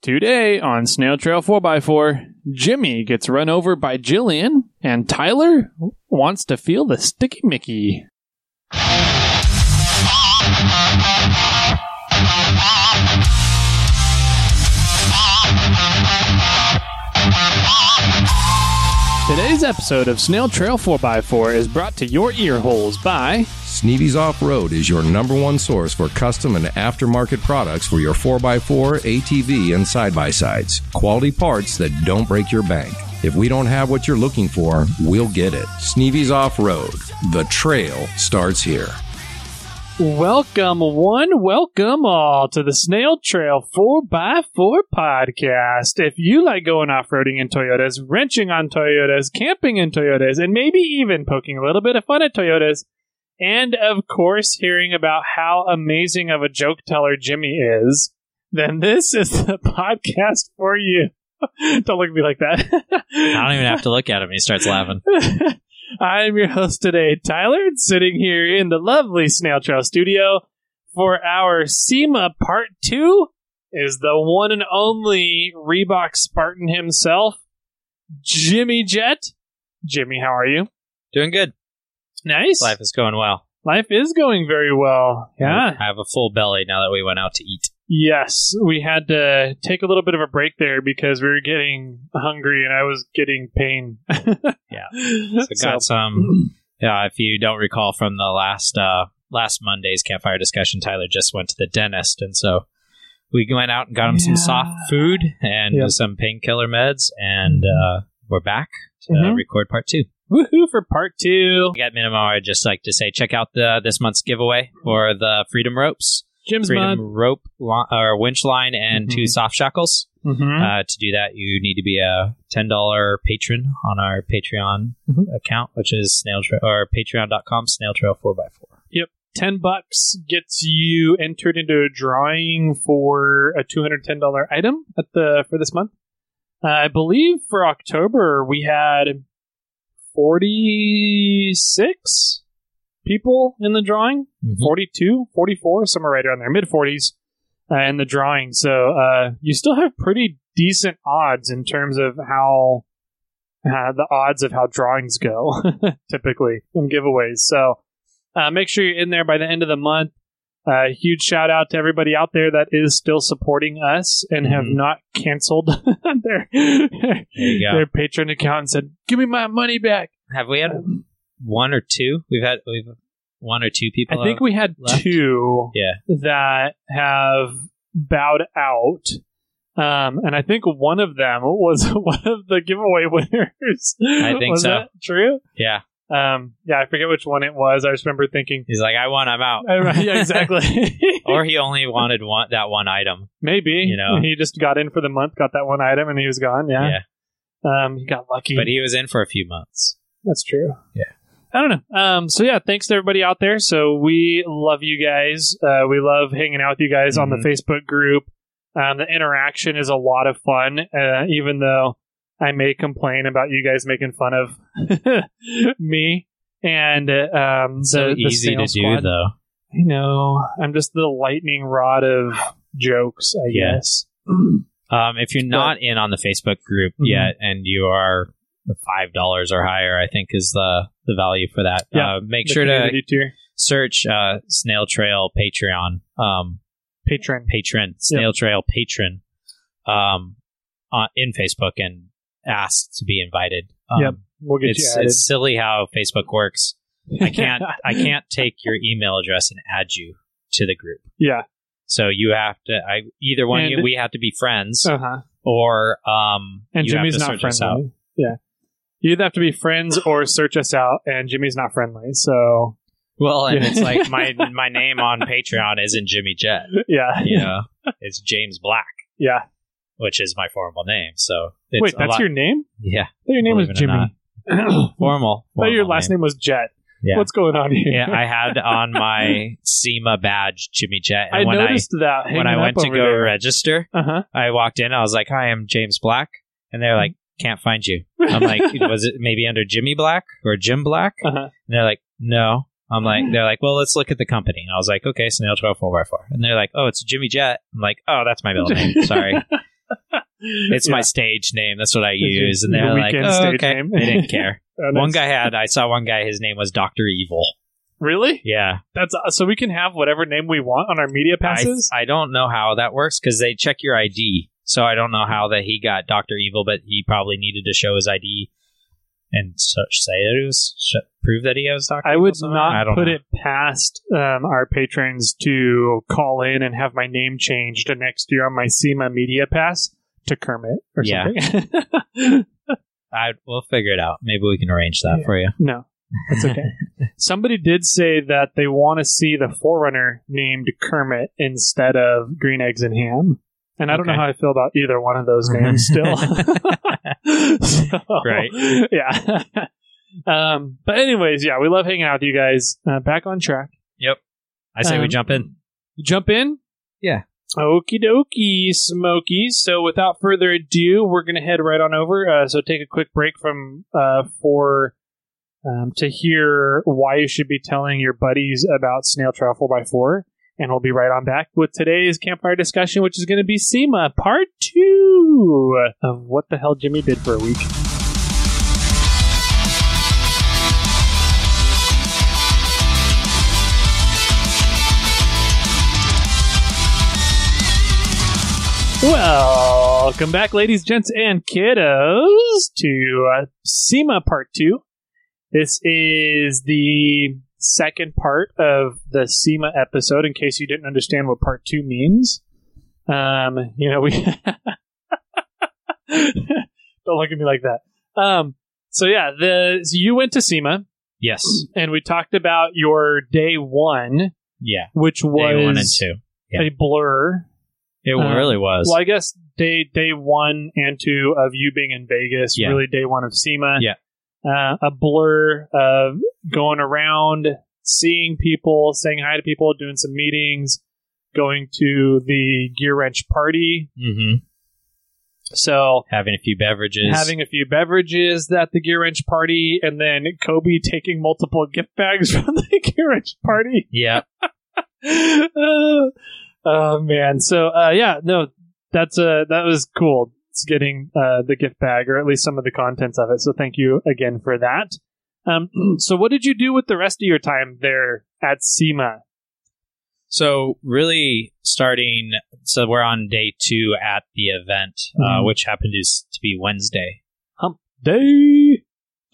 Today on Snail Trail 4x4, Jimmy gets run over by Jillian, and Tyler wants to feel the sticky Mickey. Today's episode of Snail Trail 4x4 is brought to your ear holes by Sneevy's Off-Road is your #1 source for custom and aftermarket products for your 4x4, ATV, and side-by-sides. Quality parts that don't break your bank. If we don't have what you're looking for, we'll get it. Sneevy's Off-Road. The trail starts here. Welcome one, welcome all to the Snail Trail 4x4 podcast. If you like going off-roading in Toyotas, wrenching on Toyotas, camping in Toyotas, and maybe even poking a little bit of fun at Toyotas, and of course hearing about how amazing of a joke teller Jimmy is, then this is the podcast for you. Don't look at me like that. I don't even have to look at him. He starts laughing. I'm your host today, Tyler, sitting here in the lovely Snail Trail studio for our SEMA Part 2 is the one and only Reebok Spartan himself, Jimmy Jet. Jimmy, how are you? Doing good. Nice. Life is going well. Life is going very well. Yeah. I have a full belly now that we went out to eat. Yes, we had to take a little bit of a break there because we were getting hungry and I was getting pain. Yeah. So got some. Yeah, if you don't recall from the last Monday's campfire discussion, Tyler just went to the dentist, and so we went out and got him some soft food and some painkiller meds, and we're back to record part 2. Woohoo for part 2. At minimum, I'd just like to say check out this month's giveaway for the Freedom Ropes. Jim's Freedom mod. rope or winch line and 2 soft shackles. To do that, you need to be a $10 patron on our Patreon account, which is patreon.com snailtrail4x4. Yep, $10 gets you entered into a drawing for a $210 item for this month. I believe for October we had 46 people in the drawing, 42, 44, somewhere right around there, mid-40s in the drawing. So you still have pretty decent odds in terms of how the odds of how drawings go, typically, in giveaways. So make sure you're in there by the end of the month. Huge shout out to everybody out there that is still supporting us and have not canceled their Patreon account and said, "Give me my money back." Have we had one or two? We've one or two people. I think we had left. 2 that have bowed out. And I think one of them was one of the giveaway winners. I think was so. That true? Yeah. I forget which one it was. I just remember thinking, he's like, I won, I'm out. Yeah, exactly. Or he only wanted that one item. Maybe. He just got in for the month, got that one item, and he was gone. Yeah. He got lucky. But he was in for a few months. That's true. Yeah. I don't know. So yeah, thanks to everybody out there. So we love you guys. We love hanging out with you guys on the Facebook group. The interaction is a lot of fun, even though I may complain about you guys making fun of me. And so easy to do, though. I know. I'm just the lightning rod of jokes, I guess. If you're not in on the Facebook group yet, and you are the $5 or higher, I think is the value for that. Make sure to search Snail Trail Patreon. Patron. Snail Trail Patron in Facebook and ask to be invited. We'll get you added. It's silly how Facebook works. I can't take your email address and add you to the group. Yeah. So you have to either one. We have to be friends, or and Jimmy's not friendly. Yeah. You either have to be friends or search us out, and Jimmy's not friendly. So, well, and it's like my name on Patreon isn't Jimmy Jet. Yeah, it's James Black. Yeah, which is my formal name. So wait, that's your name? Yeah, I thought your name was Jimmy. Formal. I thought your last name was Jet. Yeah. What's going on here? Yeah, I had on my SEMA badge Jimmy Jet. And I noticed that when I went to go register, I walked in. I was like, "Hi, I'm James Black," and they're like, "Can't find you." I'm like, "Was it maybe under Jimmy Black or Jim Black?" And they're like, "No." They're like, "Well, let's look at the company." And I was like, "Okay, Snail Trail 4x4." And they're like, "Oh, it's Jimmy Jet." I'm like, "Oh, that's my middle name. Sorry." It's my stage name. That's what I use. And they're Your like, weekend oh, stage okay. name. They didn't care. Oh, nice. I saw one guy, his name was Dr. Evil. Really? Yeah. That's so we can have whatever name we want on our media passes? I don't know how that works because they check your ID. So I don't know how that he got Dr. Evil, but he probably needed to show his ID and say that it was prove that he was Dr. I Evil. would not put it past our patrons to call in and have my name changed next year on my SEMA media pass to Kermit or something. We'll figure it out. Maybe we can arrange that for you. No, that's okay. Somebody did say that they want to see the Forerunner named Kermit instead of Green Eggs and Ham. And I don't know how I feel about either one of those names still. Right. Yeah. But anyways, we love hanging out with you guys. Back on track. Yep. I say we jump in. Jump in? Yeah. Okie dokie, Smokies. So without further ado, we're going to head right on over. So take a quick break from to hear why you should be telling your buddies about Snail Trail 4x4. And we'll be right on back with today's campfire discussion, which is going to be SEMA Part 2 of what the hell Jimmy did for a week. Welcome back, ladies, gents, and kiddos, to SEMA Part 2. This is the second part of the SEMA episode, in case you didn't understand what Part 2 means. We... Don't look at me like that. So you went to SEMA. Yes. And we talked about your day one. Yeah. Which was day 1 and 2. A blur. It really was. Well, I guess day 1 and 2 of you being in Vegas, really day 1 of SEMA. Yeah. A blur of going around, seeing people, saying hi to people, doing some meetings, going to the Gear Wrench party. Mm-hmm. So having a few beverages at the Gear Wrench party, and then Kobe taking multiple gift bags from the Gear Wrench party. Yeah. Oh man. So that was cool. It's getting the gift bag, or at least some of the contents of it. So thank you again for that. So what did you do with the rest of your time there at SEMA? So really so we're on day 2 at the event, which happened to be Wednesday. Hump day.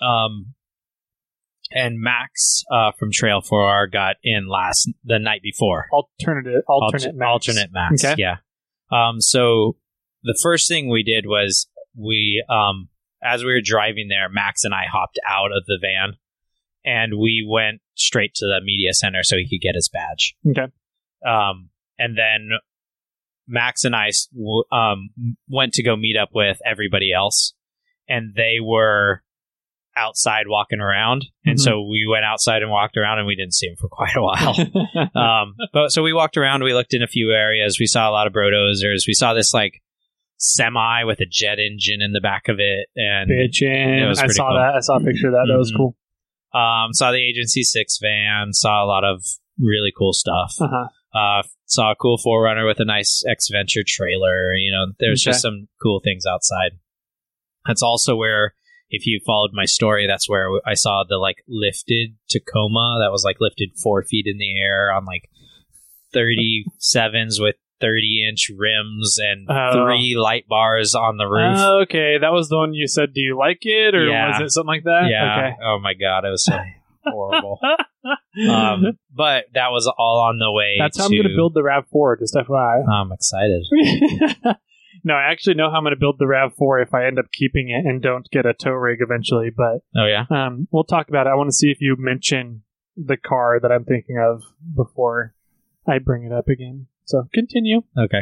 And Max from Trail 4R got in the night before. Alternate Max. Okay. Yeah. So the first thing we did was we, as we were driving there, Max and I hopped out of the van and we went straight to the media center so he could get his badge. Okay. And then Max and I went to go meet up with everybody else, and they were outside walking around. And so we went outside and walked around, and we didn't see him for quite a while. But so we walked around, we looked in a few areas. We saw a lot of Brodozers. We saw this like semi with a jet engine in the back of it. And I saw that. I saw a picture of that. That was cool. Saw the Agency 6 van, saw a lot of really cool stuff. Saw a cool 4Runner with a nice X-Venture trailer. There's just some cool things outside. That's also where, if you followed my story, that's where I saw the like lifted Tacoma that was like lifted 4 feet in the air on like 37s with 30-inch rims and 3 light bars on the roof. Okay, that was the one you said, do you like it? Or was it something like that? Yeah. Okay. Oh my God, it was so horrible. But that was all on the way. That's how I'm going to build the RAV4, just FYI. I'm excited. No, I actually know how I'm going to build the RAV4 if I end up keeping it and don't get a tow rig eventually. But we'll talk about it. I want to see if you mention the car that I'm thinking of before I bring it up again. So continue. Okay.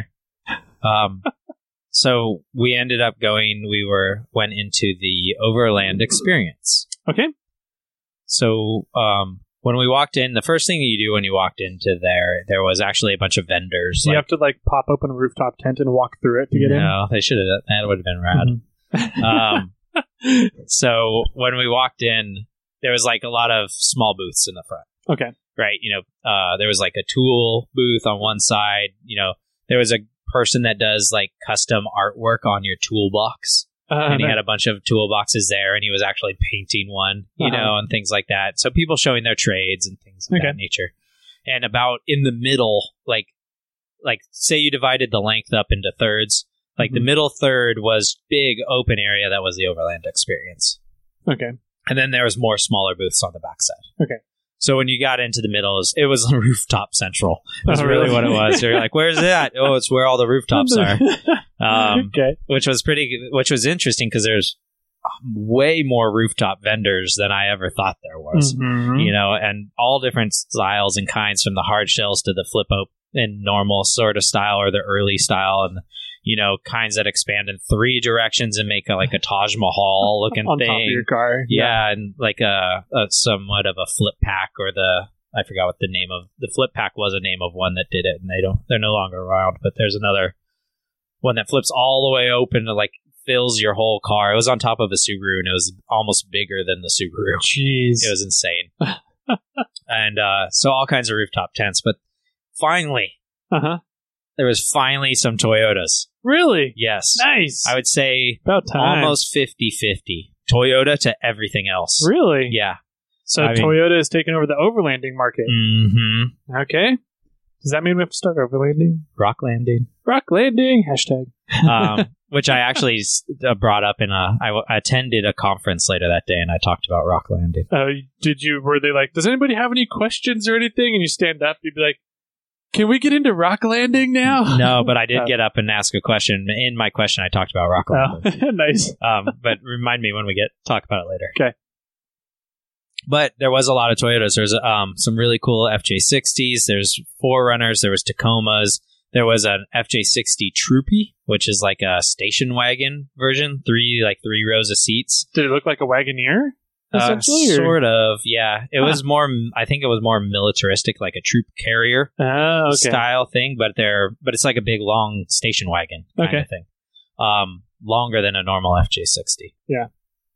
So we ended up went into the Overland Experience. Okay. So when we walked in, the first thing that you do when you walked into there was actually a bunch of vendors. You have to like pop open a rooftop tent and walk through it to get in? No, they should have. That would have been rad. So when we walked in, there was like a lot of small booths in the front. Okay. Right. There was like a tool booth on one side. There was a person that does like custom artwork on your toolbox. And he had a bunch of toolboxes there, and he was actually painting one, you know, and things like that. So people showing their trades and things of that nature. And about in the middle, like say you divided the length up into thirds, like the middle third was big open area that was the Overland experience. Okay. And then there was more smaller booths on the backside. Okay. So when you got into the middle, it was rooftop central. That's really what it was. You're like, where's that? Oh, it's where all the rooftops are. Okay. Which was interesting because there's way more rooftop vendors than I ever thought there was. You know, and all different styles and kinds, from the hard shells to the flip open and normal sort of style, or the early style, and you know, kinds that expand in 3 directions and make like a Taj Mahal looking on thing top of your car. Yeah, and like a somewhat of a flip pack, or I forgot what the name of the flip pack was. A name of one that did it, and they're no longer around. But there's another one that flips all the way open to like fills your whole car. It was on top of a Subaru, and it was almost bigger than the Subaru. Jeez, it was insane. And so all kinds of rooftop tents, but finally, there was finally some Toyotas. Really? Yes. Nice. I would say about time. Almost 50-50. Toyota to everything else. Really? Yeah. So Toyota is taking over the overlanding market. Mm-hmm. Okay. Does that mean we have to start overlanding? Rock landing. Rock landing. Hashtag. Which I actually brought up I attended a conference later that day, and I talked about rock landing. Were they like, does anybody have any questions or anything? And you stand up, you'd be like, can we get into rock landing now? No, but I did get up and ask a question. In my question, I talked about rock landing. Oh, nice. But remind me when we talk about it later. Okay. But there was a lot of Toyotas. There's some really cool FJ60s. There's 4Runners. There was Tacomas. There was an FJ60 Troopy, which is like a station wagon version. 3 rows of seats. Did it look like a Wagoneer? Essentially, sort of, yeah. It was more. I think it was more militaristic, like a troop carrier style thing. But it's like a big, long station wagon kind of thing. Longer than a normal FJ60. Yeah.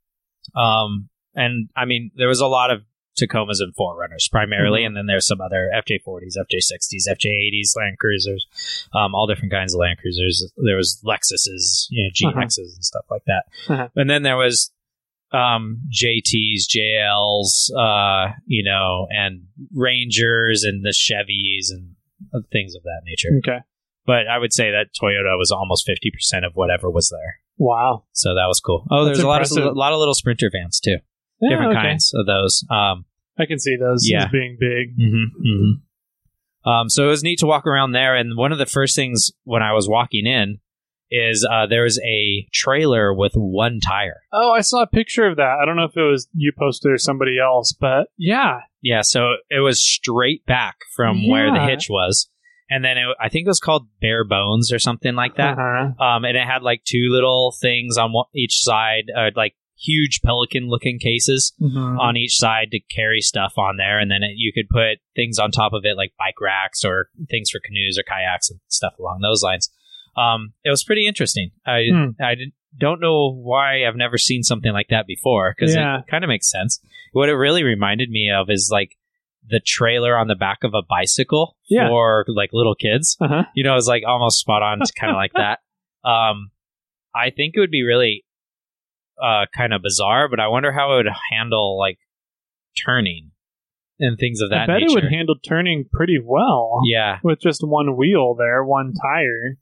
And I mean, there was a lot of Tacomas and 4Runners primarily, and then there's some other FJ40s, FJ60s, FJ80s, Land Cruisers, all different kinds of Land Cruisers. There was Lexuses, GXs and stuff like that. And then there was JTs, JLs, and Rangers and the Chevys and things of that nature. Okay. But I would say that Toyota was almost 50% of whatever was there. Wow. So that was cool. Oh, there's a lot of little Sprinter vans too. Yeah, different kinds of those. I can see those as being big. So it was neat to walk around there. And one of the first things when I was walking in is there was a trailer with 1 tire. Oh, I saw a picture of that. I don't know if it was you posted or somebody else, but yeah. Yeah, so it was straight back from where the hitch was. And then I think it was called Bare Bones or something like that. And it had like 2 little things on each side, like huge Pelican-looking cases on each side to carry stuff on there. And then you could put things on top of it like bike racks or things for canoes or kayaks and stuff along those lines. It was pretty interesting. I don't know why I've never seen something like that before, because it kind of makes sense. What it really reminded me of is like the trailer on the back of a bicycle for like little kids. You know, it's like almost spot on, kind of like that. I think it would be really kind of bizarre, but I wonder how it would handle like turning and things of that nature. I bet it would handle turning pretty well. Yeah. With just 1 wheel there, 1 tire.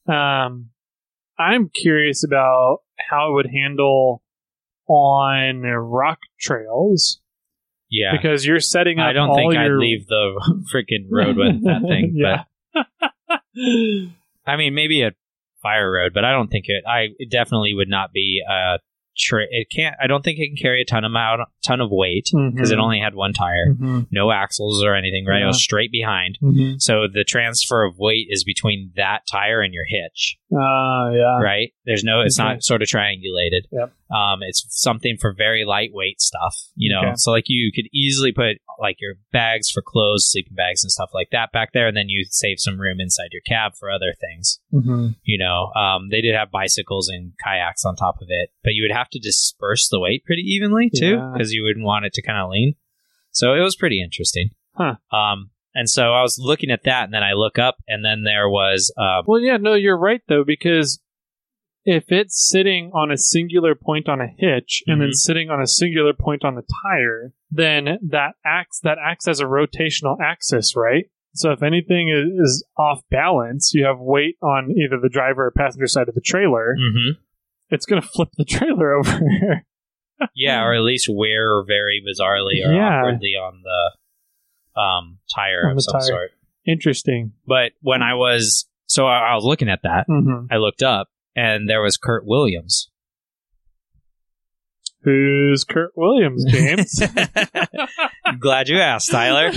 I'm curious about how it would handle on rock trails. Yeah. Because you're setting up I don't think I'd leave the freaking road with that thing. But I mean, maybe a fire road, but I don't think it definitely would not be a it can't. I don't think it can carry a ton of weight because it only had 1 tire, no axles or anything. Right, it was straight behind. So the transfer of weight is between that tire and your hitch. Right. There's no. It's not sort of triangulated. Yep. It's something for very lightweight stuff. You know, so like you could easily put like your bags for clothes, sleeping bags, and stuff like that back there, and then you save some room inside your cab for other things. You know, they did have bicycles and kayaks on top of it, but you would have to disperse the weight pretty evenly too, because you wouldn't want it to kind of lean. So it was pretty interesting. And so I was looking at that, and then I look up, and then there was... well, yeah, no, you're right, though, because if it's sitting on a singular point on a hitch and then sitting on a singular point on the tire, then that acts as a rotational axis, right? So if anything is off balance, you have weight on either the driver or passenger side of the trailer, it's going to flip the trailer over. Yeah, or at least wear very bizarrely or awkwardly on the tire of some sort. Interesting. But when I was looking at that, I looked up, and there was Kurt Williams. Who's Kurt Williams, James? Glad you asked, Tyler.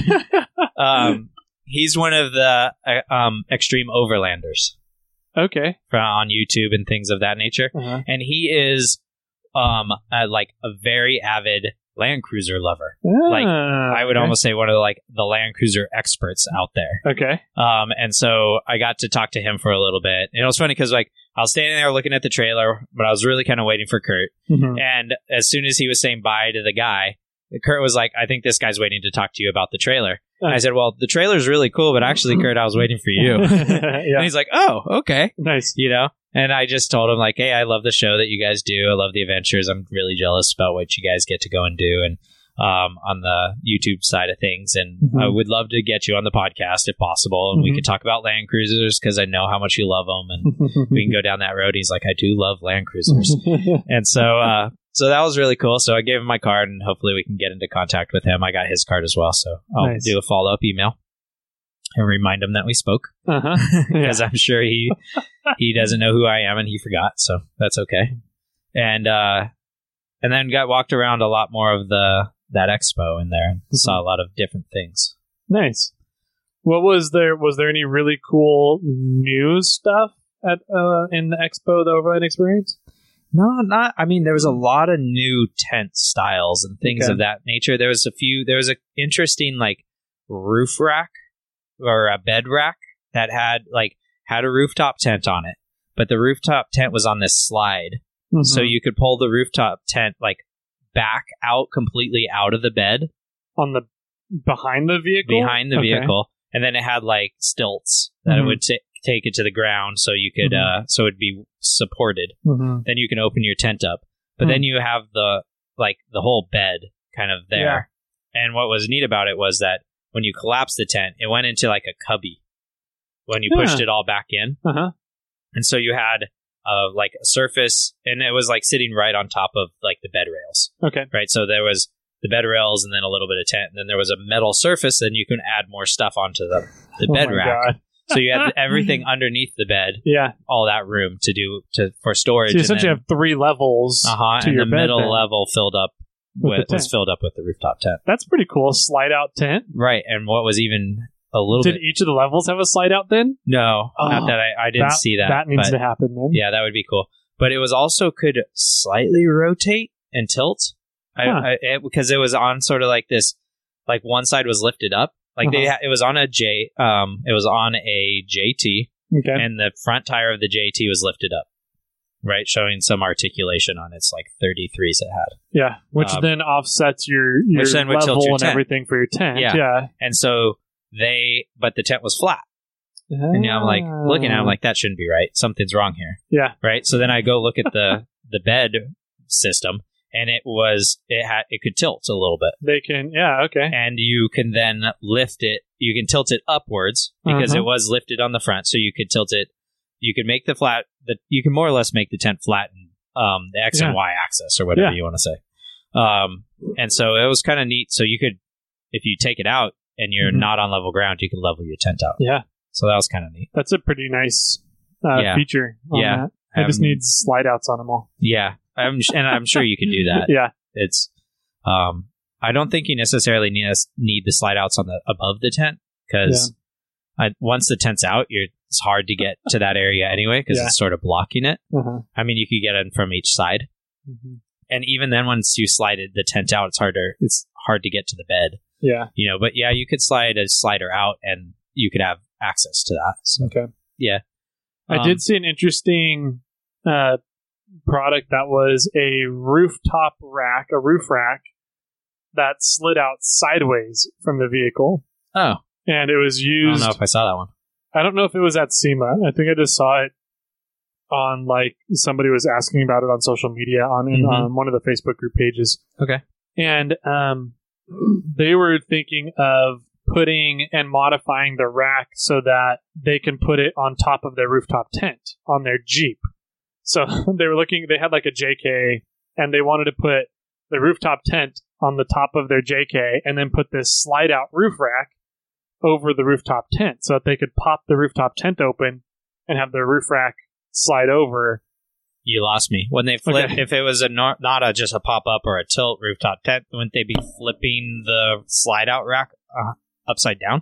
He's one of the extreme overlanders. Okay. On YouTube and things of that nature. And he is like a very avid Land Cruiser lover. Like I would almost say one of the Land Cruiser experts out there. Okay. And so I got to talk to him for a little bit. And it was funny because I was standing there looking at the trailer, but I was really kind of waiting for Kurt. And as soon as he was saying bye to the guy, Kurt was like, I think this guy's waiting to talk to you about the trailer. And I said, well, the trailer's really cool, but actually, Kurt, I was waiting for you. And he's like, oh, okay. Nice. And I just told him, like, hey, I love the show that you guys do. I love the adventures. I'm really jealous about what you guys get to go and do and on the YouTube side of things. And I would love to get you on the podcast if possible. And we could talk about Land Cruisers because I know how much you love them. And we can go down that road. He's like, I do love Land Cruisers. And so that was really cool. So I gave him my card, and hopefully we can get into contact with him. I got his card as well. So I'll do a follow-up email and remind him that we spoke. Because I'm sure he doesn't know who I am and he forgot. So that's okay. And then walked around a lot more of that expo in there and saw a lot of different things. Nice. What was there? Was there any really cool news stuff at in the expo, the Overland Experience? No, not. I mean, there was a lot of new tent styles and things of that nature. There was an interesting roof rack or a bed rack that had a rooftop tent on it, but the rooftop tent was on this slide, so you could pull the rooftop tent back out completely out of the bed behind the vehicle, and then it had stilts that it would take it to the ground so you could so it'd be supported. Then you can open your tent up, but then you have the whole bed kind of there. And what was neat about it was that when you collapsed the tent, it went into a cubby when you pushed it all back in. And so you had a surface, and it was sitting right on top of the bed rails. Okay. Right. So there was the bed rails and then a little bit of tent, and then there was a metal surface, and you can add more stuff onto the bed rack. God. So you had everything underneath the bed. Yeah. All that room for storage. So you essentially have 3 levels to and your the bed. Middle level was filled up with the rooftop tent. That's pretty cool. Slide out tent. Right. And what was even a little Did each of the levels have a slide out then? No. Not that I didn't see that. That needs to happen then. Yeah, that would be cool. But it was also could slightly rotate and tilt. Because it was on sort of this, one side was lifted up. It was on a JT, and the front tire of the JT was lifted up, right, showing some articulation on its 33s it had. Yeah, which then offsets your level and everything for your tent. Yeah. And so but the tent was flat. And now I'm looking at it, I'm like, that shouldn't be right. Something's wrong here. Yeah. Right. So then I go look at the bed system. And it could tilt a little bit. They can, okay. And you can then lift it. You can tilt it upwards because it was lifted on the front. So you could tilt it. You could make you can more or less make the tent flatten the X and Y axis or whatever you want to say. And so it was kind of neat. So you could, if you take it out and you're not on level ground, you can level your tent out. Yeah. So that was kind of neat. That's a pretty nice feature on that. I just need slide outs on them all. Yeah. I'm sure you can do that. Yeah. It's, I don't think you necessarily need the slide outs on above the tent because once the tent's out, it's hard to get to that area anyway because it's sort of blocking it. I mean, you could get in from each side, and even then, once you slide the tent out, it's hard to get to the bed. Yeah, but you could slide a slider out, and you could have access to that. So, okay. Yeah, I did see an interesting product that was a roof rack that slid out sideways from the vehicle. Oh, and it was I used. don't know if I saw that one. I don't know if it was at SEMA. I think I just saw it on like somebody was asking about it on social media on one of the Facebook group pages. Okay. And they were thinking of putting and modifying the rack so that they can put it on top of their rooftop tent on their Jeep. So they had like a JK, and they wanted to put the rooftop tent on the top of their JK and then put this slide out roof rack over the rooftop tent so that they could pop the rooftop tent open and have their roof rack slide over. You lost me. When they flip, Okay. if it was just a pop-up or a tilt rooftop tent, wouldn't they be flipping the slide-out rack upside down?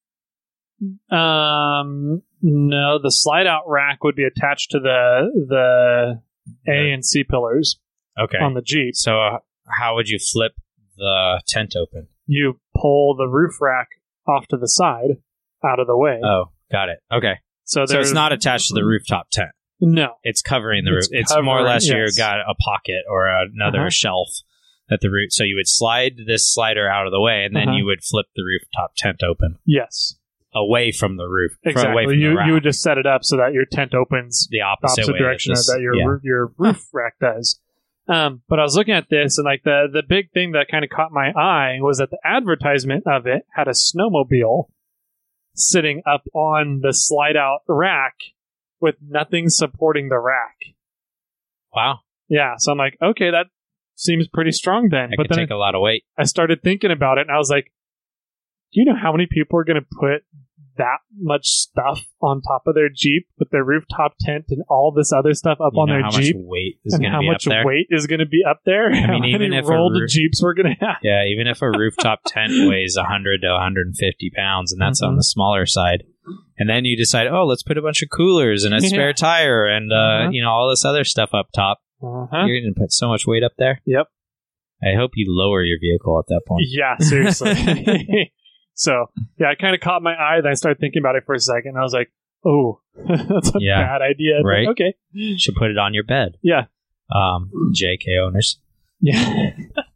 No, the slide out rack would be attached to the A and C pillars Okay. on the Jeep. So how would you flip the tent open? You pull the roof rack off to the side, out of the way. Oh, got it. Okay. So it's not attached to the rooftop tent. No. It's covering the roof. It's It's more or less covering- you yes. got a pocket or another shelf at the root. So you would slide this slider out of the way, and then you would flip the rooftop tent open Yes. away from the roof. Exactly. Away from the rack. You would just set it up so that your tent opens the the opposite, opposite way direction It's that just- your roof rack does. But I was looking at this, and like the big thing that kind of caught my eye was that the advertisement of it had a snowmobile sitting up on the slide out rack with nothing supporting the rack. Wow. Yeah, so I'm like, okay, that seems pretty strong then. It But could then take a lot of weight. I started thinking about it, and I was like, do you know how many people are going to put that much stuff on top of their Jeep with their rooftop tent and all this other stuff up on their how Jeep? much weight is And going to how be up much there? weight is going to be up there? I How mean, many even if rolled Jeeps we're going to have? Yeah, even if a rooftop tent weighs 100 to 150 pounds, and that's on the smaller side, and then you decide, oh, let's put a bunch of coolers and a spare tire and all this other stuff up top. You're going to put so much weight up there. Yep. I hope you lower your vehicle at that point. Yeah, seriously. So, yeah, it kind of caught my eye. Then I started thinking about it for a second. And I was like, oh, that's a bad idea. Right. But okay. You should put it on your bed. Yeah. JK owners. Yeah.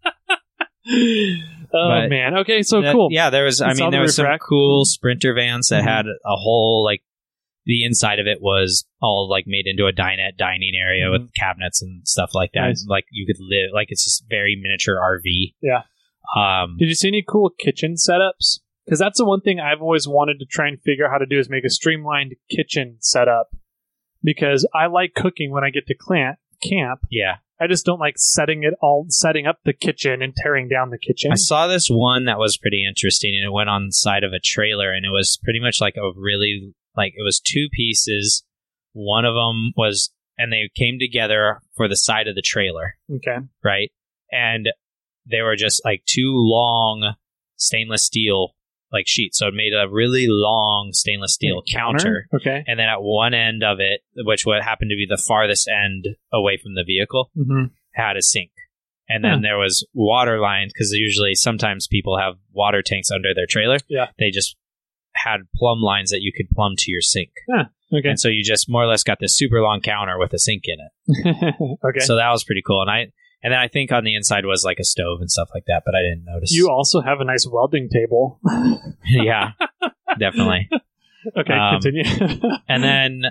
But man. Okay, so cool. Yeah, there was I saw the there was roof some rack. cool Sprinter vans that had a whole, like, the inside of it was all, like, made into a dinette dining area with cabinets and stuff like that. Nice. Like, you could live, like, it's this very miniature RV. Yeah. Did you see any cool kitchen setups? Because that's the one thing I've always wanted to try and figure out how to do is make a streamlined kitchen setup. Because I like cooking when I get to camp. Yeah. I just don't like setting up the kitchen and tearing down the kitchen. I saw this one that was pretty interesting, and it went on the side of a trailer, and it was pretty much like a really, like, it was two pieces. One of them was, and they came together for the side of the trailer, Okay. right? And they were just like two long stainless steel, like, sheets. So it made a really long stainless steel counter. Okay. And then at one end of it, which what happened to be the farthest end away from the vehicle, had a sink. And then there was water lines, because sometimes people have water tanks under their trailer. Yeah. They just had plumb lines that you could plumb to your sink. Okay. And so you just more or less got this super long counter with a sink in it. Okay. So that was pretty cool. And then I think on the inside was like a stove and stuff like that, but I didn't notice. You also have a nice welding table. Yeah, definitely. Okay, continue. And then,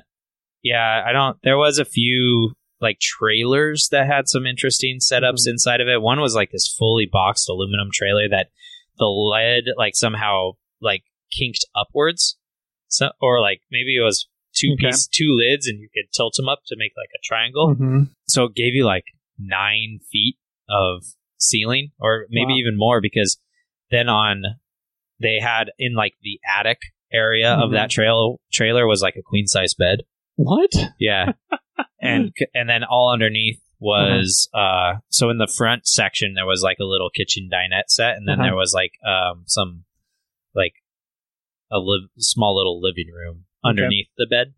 there was a few, like, trailers that had some interesting setups inside of it. One was like this fully boxed aluminum trailer that the lead, like, somehow, like, kinked upwards. So, or like maybe it was two lids, and you could tilt them up to make like a triangle. So it gave you like 9 feet of ceiling, or maybe even more, because then they had in like the attic area of that trailer was like a queen size bed. What? Yeah. and then all underneath was so in the front section there was like a little kitchen dinette set, and then there was like some like a small little living room underneath the bed.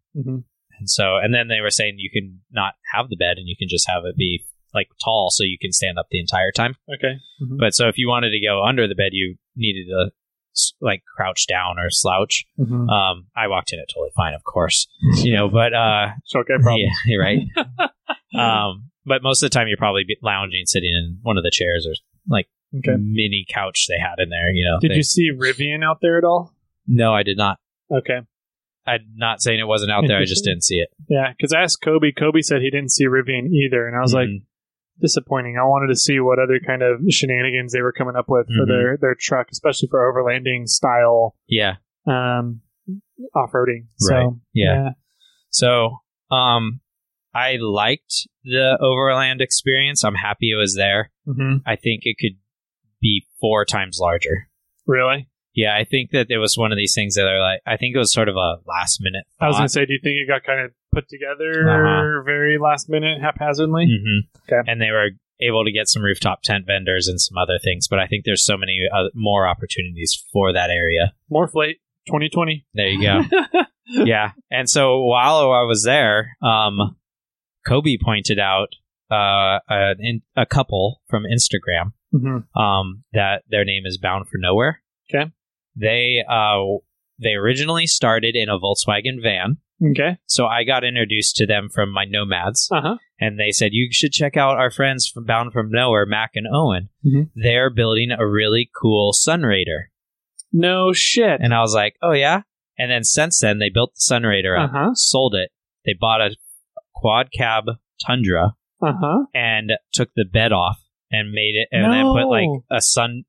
And then they were saying you can not have the bed, and you can just have it be like tall, so you can stand up the entire time. Okay. But so if you wanted to go under the bed, you needed to like crouch down or slouch. I walked in it totally fine, of course, but it's okay, probably. Yeah, right. But most of the time you're probably lounging, sitting in one of the chairs or like mini couch they had in there. Did you see Rivian out there at all? No, I did not. Okay. I'm not saying it wasn't out there. I just didn't see it. Yeah, because I asked Kobe. Kobe said he didn't see Rivian either, and I was like, disappointing. I wanted to see what other kind of shenanigans they were coming up with for their truck, especially for overlanding style. Yeah. Off-roading. Right. So, yeah. So, I liked the Overland experience. I'm happy it was there. Mm-hmm. I think it could be 4 times larger. Really? Yeah, I think that it was one of these things that are like, I think it was sort of a last minute thought. I was going to say, do you think it got kind of put together very last minute, haphazardly? Mm-hmm. Okay. And they were able to get some rooftop tent vendors and some other things, but I think there's so many more opportunities for that area. Morphlate 2020. There you go. Yeah. And so while I was there, Kobe pointed out a couple from Instagram that their name is Bound for Nowhere. Okay. They originally started in a Volkswagen van. Okay. So I got introduced to them from my Nomads. And they said, you should check out our friends from Bound from Nowhere, Mac and Owen. They're building a really cool Sunraider. No shit. And I was like, oh yeah? And then since then, they built the Sunraider up, sold it. They bought a quad cab Tundra and took the bed off and made it, and then put like a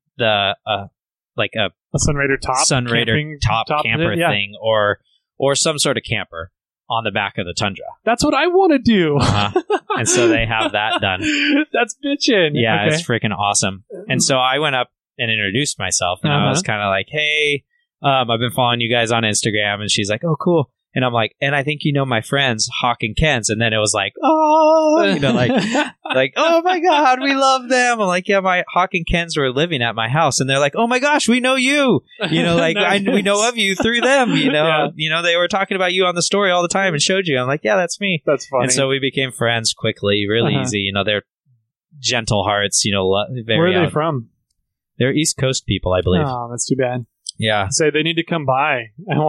Sunraider top camper thing or some sort of camper on the back of the Tundra. That's what I want to do. And so they have that done. That's bitchin'. Yeah, It's freaking awesome. And so I went up and introduced myself, and I was kind of like, hey, I've been following you guys on Instagram. And she's like, oh, cool. And I'm like, and I think you know my friends, Hawk and Kens. And then it was like, oh, like, oh my God, we love them. I'm like, yeah, my Hawk and Kens were living at my house. And they're like, oh my gosh, we know you. Like we know of you through them. They were talking about you on the story all the time and showed you. I'm like, yeah, that's me. That's funny. And so we became friends quickly, really easy. They're gentle hearts. Where are they from? They're East Coast people, I believe. Oh, that's too bad. Yeah. Say they need to come by.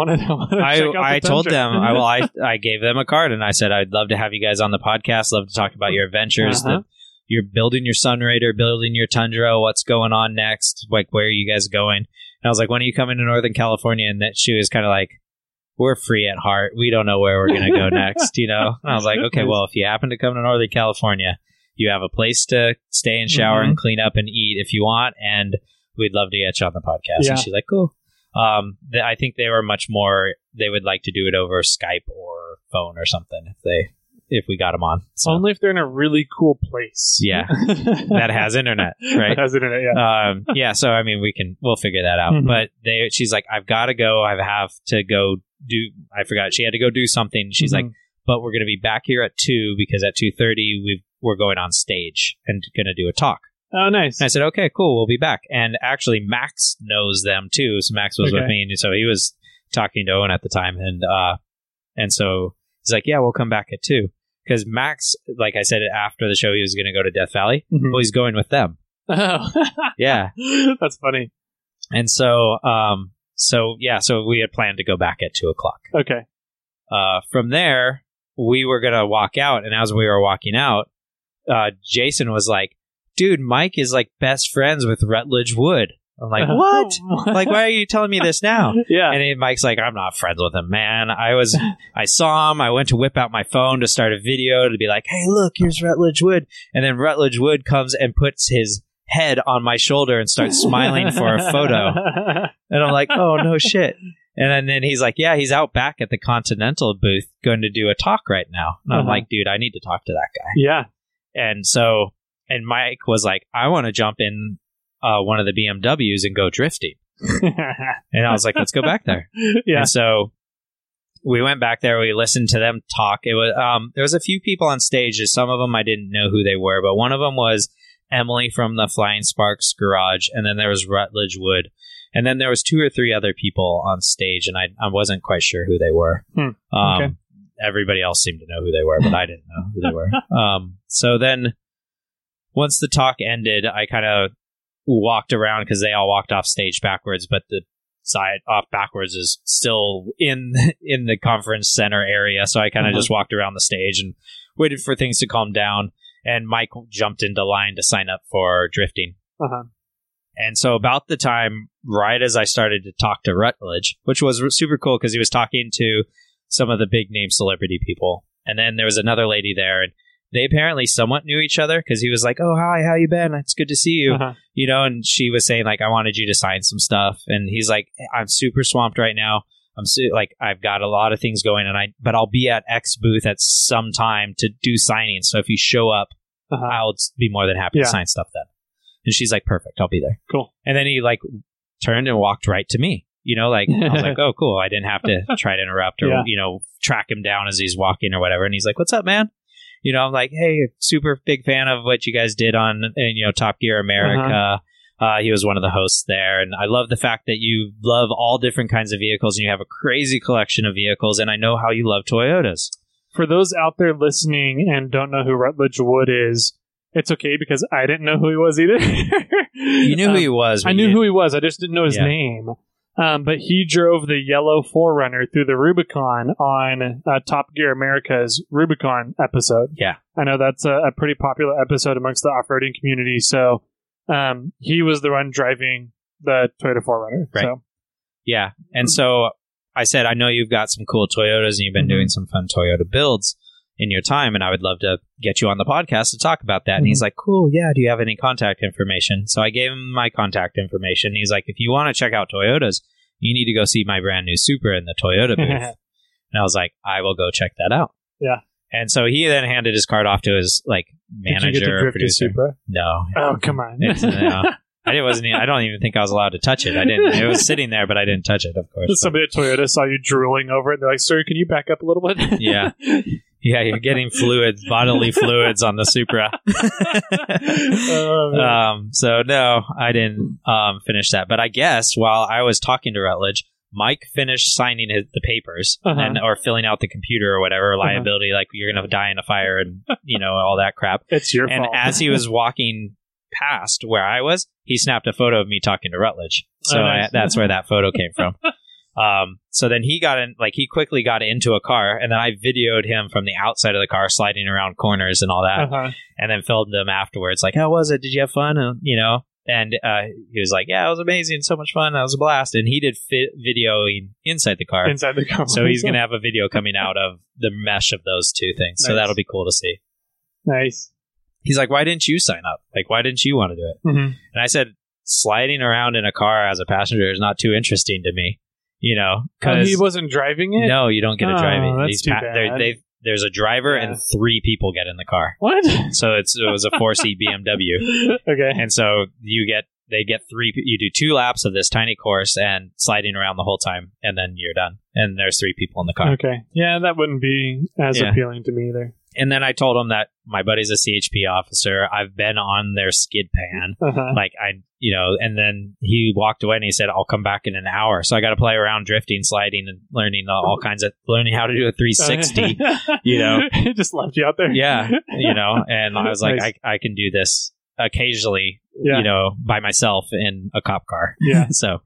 I told them, I gave them a card and I said, I'd love to have you guys on the podcast. Love to talk about your adventures. You're building your Sunraider, building your Tundra. What's going on next? Like, where are you guys going? And I was like, when are you coming to Northern California? And that she was kind of like, we're free at heart. We don't know where we're going to go next, And I was like, okay, well, if you happen to come to Northern California, you have a place to stay and shower and clean up and eat if you want. And we'd love to get you on the podcast. Yeah. And she's like, cool. I think they were much more, they would like to do it over Skype or phone or something if we got them on. So. Only if they're in a really cool place. Yeah. That has internet, right? That has internet, yeah. Yeah. So, I mean, we'll figure that out. But she's like, I've got to go. I have to go I forgot. She had to go do something. She's like, but we're going to be back here at 2 because at 2:30 we're going on stage and going to do a talk. Oh, nice. And I said, okay, cool. We'll be back. And actually, Max knows them too. So Max was with me. And so he was talking to Owen at the time. And so he's like, yeah, we'll come back at 2. Because Max, like I said, after the show, he was going to go to Death Valley. Well, he's going with them. Oh. Yeah. That's funny. And so we had planned to go back at 2:00. Okay. From there, we were going to walk out. And as we were walking out, Jason was like, dude, Mike is like best friends with Rutledge Wood. I'm like, what? Like, why are you telling me this now? Yeah. And Mike's like, I'm not friends with him, man. I saw him. I went to whip out my phone to start a video to be like, hey, look, here's Rutledge Wood. And then Rutledge Wood comes and puts his head on my shoulder and starts smiling for a photo. And I'm like, oh, no shit. And then he's like, yeah, he's out back at the Continental booth going to do a talk right now. And I'm like, dude, I need to talk to that guy. Yeah. And Mike was like, I want to jump in one of the BMWs and go drifting. And I was like, let's go back there. Yeah. And so we went back there. We listened to them talk. It was there was a few people on stage. Some of them I didn't know who they were, but one of them was Emily from the Flying Sparks Garage. And then there was Rutledge Wood. And then there was 2 or 3 other people on stage, and I wasn't quite sure who they were. Okay. Everybody else seemed to know who they were, but I didn't know who they were. So then once the talk ended, I kind of walked around because they all walked off stage backwards, but the side off backwards is still in the conference center area. So I kind of just walked around the stage and waited for things to calm down. And Mike jumped into line to sign up for drifting. And so about the time right as I started to talk to Rutledge, which was super cool because he was talking to some of the big name celebrity people. And then there was another lady there, and they apparently somewhat knew each other because he was like, "Oh, hi, how you been? It's good to see you." You know, and she was saying like, "I wanted you to sign some stuff." And he's like, "I'm super swamped right now. I've got a lot of things going, but I'll be at X booth at some time to do signings. So if you show up, I'll be more than happy to sign stuff then." And she's like, "Perfect, I'll be there." Cool. And then he like turned and walked right to me. You know, like I was like, "Oh, cool." I didn't have to try to interrupt or you know, track him down as he's walking or whatever. And he's like, "What's up, man?" You know, I'm like, "Hey, super big fan of what you guys did on, you know, Top Gear America." He was one of the hosts there, and I love the fact that you love all different kinds of vehicles, and you have a crazy collection of vehicles, and I know how you love Toyotas. For those out there listening and don't know who Rutledge Wood is, it's okay because I didn't know who he was either. You knew who he was. I knew who he was. I just didn't know his name. But he drove the yellow 4Runner through the Rubicon on Top Gear America's Rubicon episode. Yeah. I know that's a pretty popular episode amongst the off-roading community, so he was the one driving the Toyota 4Runner. Right. So. Yeah. And so I said, I know you've got some cool Toyotas and you've been doing some fun Toyota builds in your time, and I would love to get you on the podcast to talk about that. And he's like, "Cool, yeah, do you have any contact information?" So I gave him my contact information. He's like, "If you want to check out Toyotas, you need to go see my brand new Supra in the Toyota booth." And I was like, "I will go check that out." Yeah. And so he then handed his card off to his like manager. Did you get to drift producer. Supra? No. Oh, come on. No. I don't even think I was allowed to touch it. I didn't. It was sitting there, but I didn't touch it, of course. Somebody at Toyota saw you drooling over it, and they're like, "Sir, can you back up a little bit?" Yeah. Yeah, you're getting bodily fluids on the Supra. So no, I didn't finish that. But I guess while I was talking to Rutledge, Mike finished signing the papers or filling out the computer or whatever liability, like you're going to die in a fire and you know all that crap. It's your fault. And as he was walking past where I was, he snapped a photo of me talking to Rutledge. So nice. That's where that photo came from. So then he quickly got into a car, and then I videoed him from the outside of the car sliding around corners and all that, and then filmed him afterwards. Like, "How was it? Did you have fun?" You know, and he was like, "Yeah, it was amazing. So much fun. That was a blast." And he did videoing inside the car. So he's going to have a video coming out of the mesh of those two things. Nice. So that'll be cool to see. Nice. He's like, "Why didn't you sign up? Like, why didn't you want to do it?" And I said, "Sliding around in a car as a passenger is not too interesting to me." You know, because he wasn't driving it. No, you don't get to drive it. That's too bad. There's a driver and 3 people get in the car. What? So it was a 4-seat BMW. Okay, and so they get 3. You do 2 laps of this tiny course and sliding around the whole time, and then you're done. And there's 3 people in the car. Okay, yeah, that wouldn't be as appealing to me either. And then I told him that my buddy's a CHP officer. I've been on their skid pan. And then he walked away and he said, "I'll come back in an hour." So I got to play around drifting, sliding, and learning learning how to do a 360, you know. It just left you out there. Yeah. You know, and I was like, nice. I can do this occasionally, you know, by myself in a cop car. Yeah. So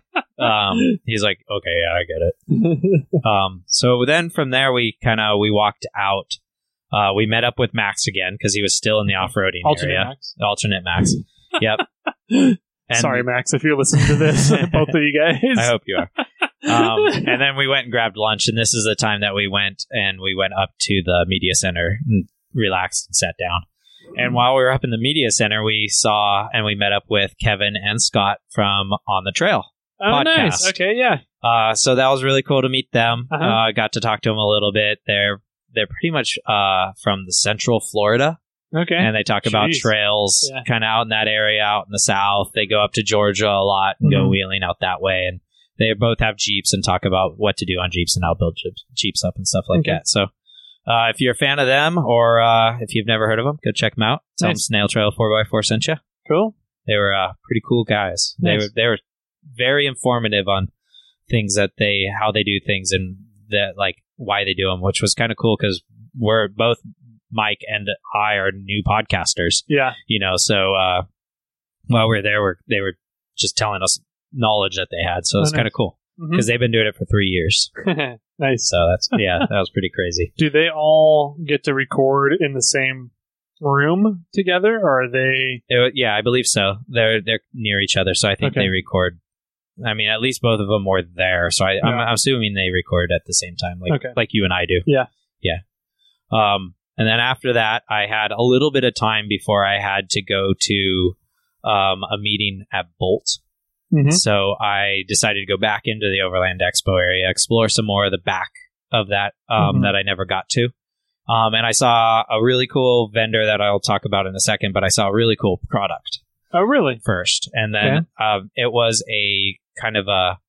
he's like, "Okay, yeah, I get it." So then from there, we walked out. We met up with Max again because he was still in the off-roading area. Alternate Max. Yep. Sorry, Max, if you're listening to this, both of you guys. I hope you are. And then we went and grabbed lunch, and this is the time that we went up to the media center and relaxed and sat down. And while we were up in the media center, we saw and we met up with Kevin and Scott from On the Trail podcast. Nice. Okay, yeah. So that was really cool to meet them. I got to talk to them a little bit. They're pretty much from the Central Florida. Okay. And they talk about trails kind of out in that area, out in the south. They go up to Georgia a lot and go wheeling out that way. And they both have Jeeps and talk about what to do on Jeeps and how to build Jeeps up and stuff like that. So if you're a fan of them or if you've never heard of them, go check them out. Tell them Snail Trail 4x4 sent you. Cool. They were pretty cool guys. Nice. They were very informative on things how they do things and why they do them, which was kind of cool because we're both Mike and I are new podcasters. Yeah. You know, so while we were there, they were just telling us knowledge that they had. So it's kind of cool because they've been doing it for 3 years. Nice. So that was pretty crazy. Do they all get to record in the same room together, or are they? Yeah, I believe so. They're near each other, so I think they record I mean, at least both of them were there. So I'm assuming they recorded at the same time, like you and I do. Yeah. Yeah. And then after that, I had a little bit of time before I had to go to a meeting at Bolt. Mm-hmm. So I decided to go back into the Overland Expo area, explore some more of the back of that that I never got to. And I saw a really cool vendor that I'll talk about in a second, but I saw a really cool product. Oh, really? First. And then it was a kind of a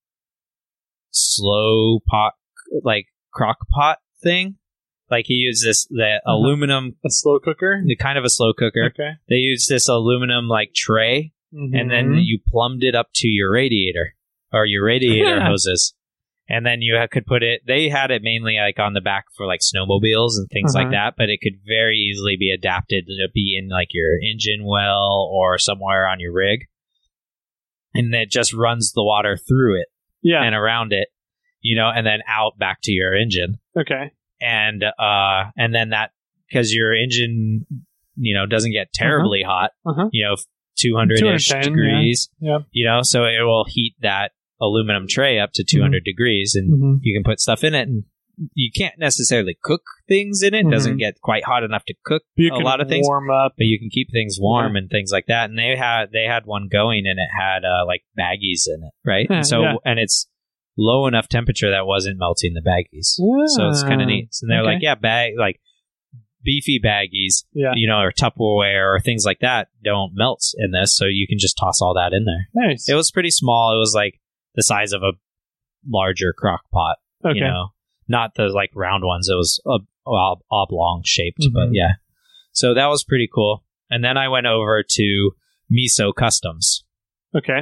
slow pot, like crock pot thing. Like he used the aluminum... A slow cooker? Kind of a slow cooker. Okay. They used this aluminum like tray, and then you plumbed it up to your radiator or your radiator hoses. And then you could put it... They had it mainly like on the back for like snowmobiles and things like that, but it could very easily be adapted to be in like your engine well or somewhere on your rig. And it just runs the water through it and around it, and then out back to your engine. Okay. And then that, because your engine, doesn't get terribly hot, 200-ish degrees, so it will heat that aluminum tray up to 200 degrees, and you can put stuff in it, and you can't necessarily cook things in it. It doesn't get quite hot enough to cook a lot of things, warm up, but you can keep things warm and things like that. And they had one going, and it had like baggies in it, right? And so and it's low enough temperature that wasn't melting the baggies, so it's kind of neat. And they're like beefy baggies, or Tupperware or things like that don't melt in this, so you can just toss all that in there. Nice. It was pretty small. It was like the size of a larger crock pot, not the like round ones. It was oblong shaped, but yeah. So that was pretty cool. And then I went over to Miso Customs. Okay.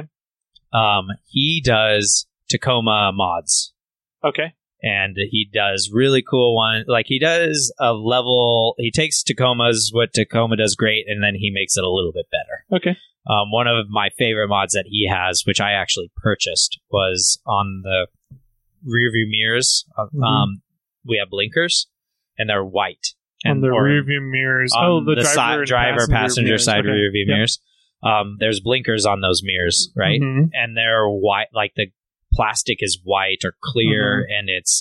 He does Tacoma mods. Okay. And he does really cool one. Like he does a level. He takes Tacoma's what Tacoma does great, and then he makes it a little bit better. Okay. One of my favorite mods that he has, which I actually purchased, was on the rear view mirrors. We have blinkers, and they're white. And the rear view mirrors. The driver passenger side rear view mirrors. There's blinkers on those mirrors, right? And they're white, like the plastic is white or clear, and it's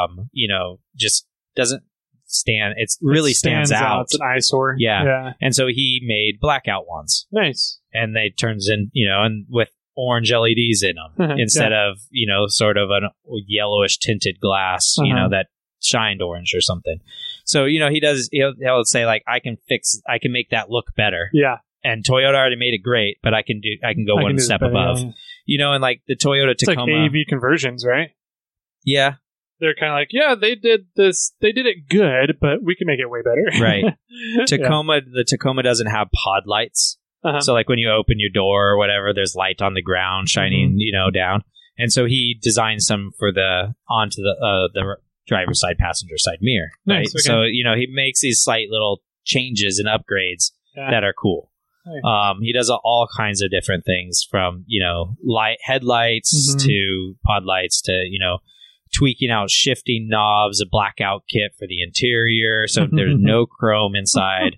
just doesn't stand. It really stands out. It's an eyesore. Yeah. And so he made blackout ones. Nice. And they turns in, and with orange LEDs in them instead of, sort of a yellowish tinted glass, that shined orange or something. So, he'll say like, I can make that look better. Yeah. And Toyota already made it great, but I can go one step above. And like the Toyota Tacoma. It's like AV conversions, right? Yeah. They're kind of like, they did this. They did it good, but we can make it way better. Right. The Tacoma doesn't have pod lights. So like when you open your door or whatever, there's light on the ground shining, down. And so he designed some for onto the driver's side, passenger side mirror. Right. Nice, okay. So, he makes these slight little changes and upgrades that are cool. Nice. He does all kinds of different things from, headlights to pod lights to, tweaking out shifting knobs, a blackout kit for the interior. So there's no chrome inside.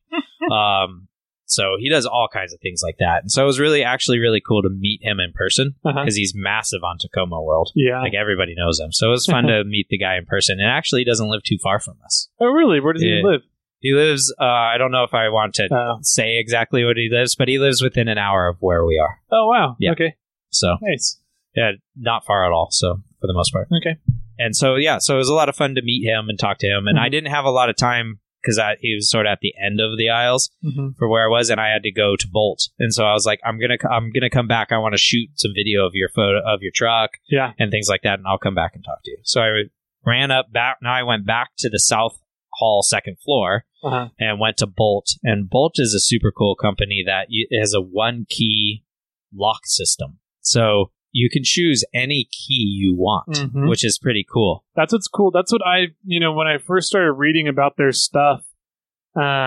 So he does all kinds of things like that. And so it was actually really cool to meet him in person because he's massive on Tacoma World. Yeah. Like everybody knows him. So it was fun to meet the guy in person. And actually he doesn't live too far from us. Oh, really? Where does he live? He lives, I don't know if I want to say exactly what he lives, but he lives within an hour of where we are. Oh, wow. Yeah. Okay. So. Nice. Yeah, not far at all. So, for the most part. Okay. And so, so it was a lot of fun to meet him and talk to him. And I didn't have a lot of time because he was sort of at the end of the aisles for where I was, and I had to go to Bolt. And so I was like, I'm gonna come back. I want to shoot some video of your photo of your truck, and things like that, and I'll come back and talk to you. So I ran up back. Now I went back to the South Hall second floor and went to Bolt. And Bolt is a super cool company that has a one key lock system. So you can choose any key you want, which is pretty cool. That's what's cool. That's what when I first started reading about their stuff, I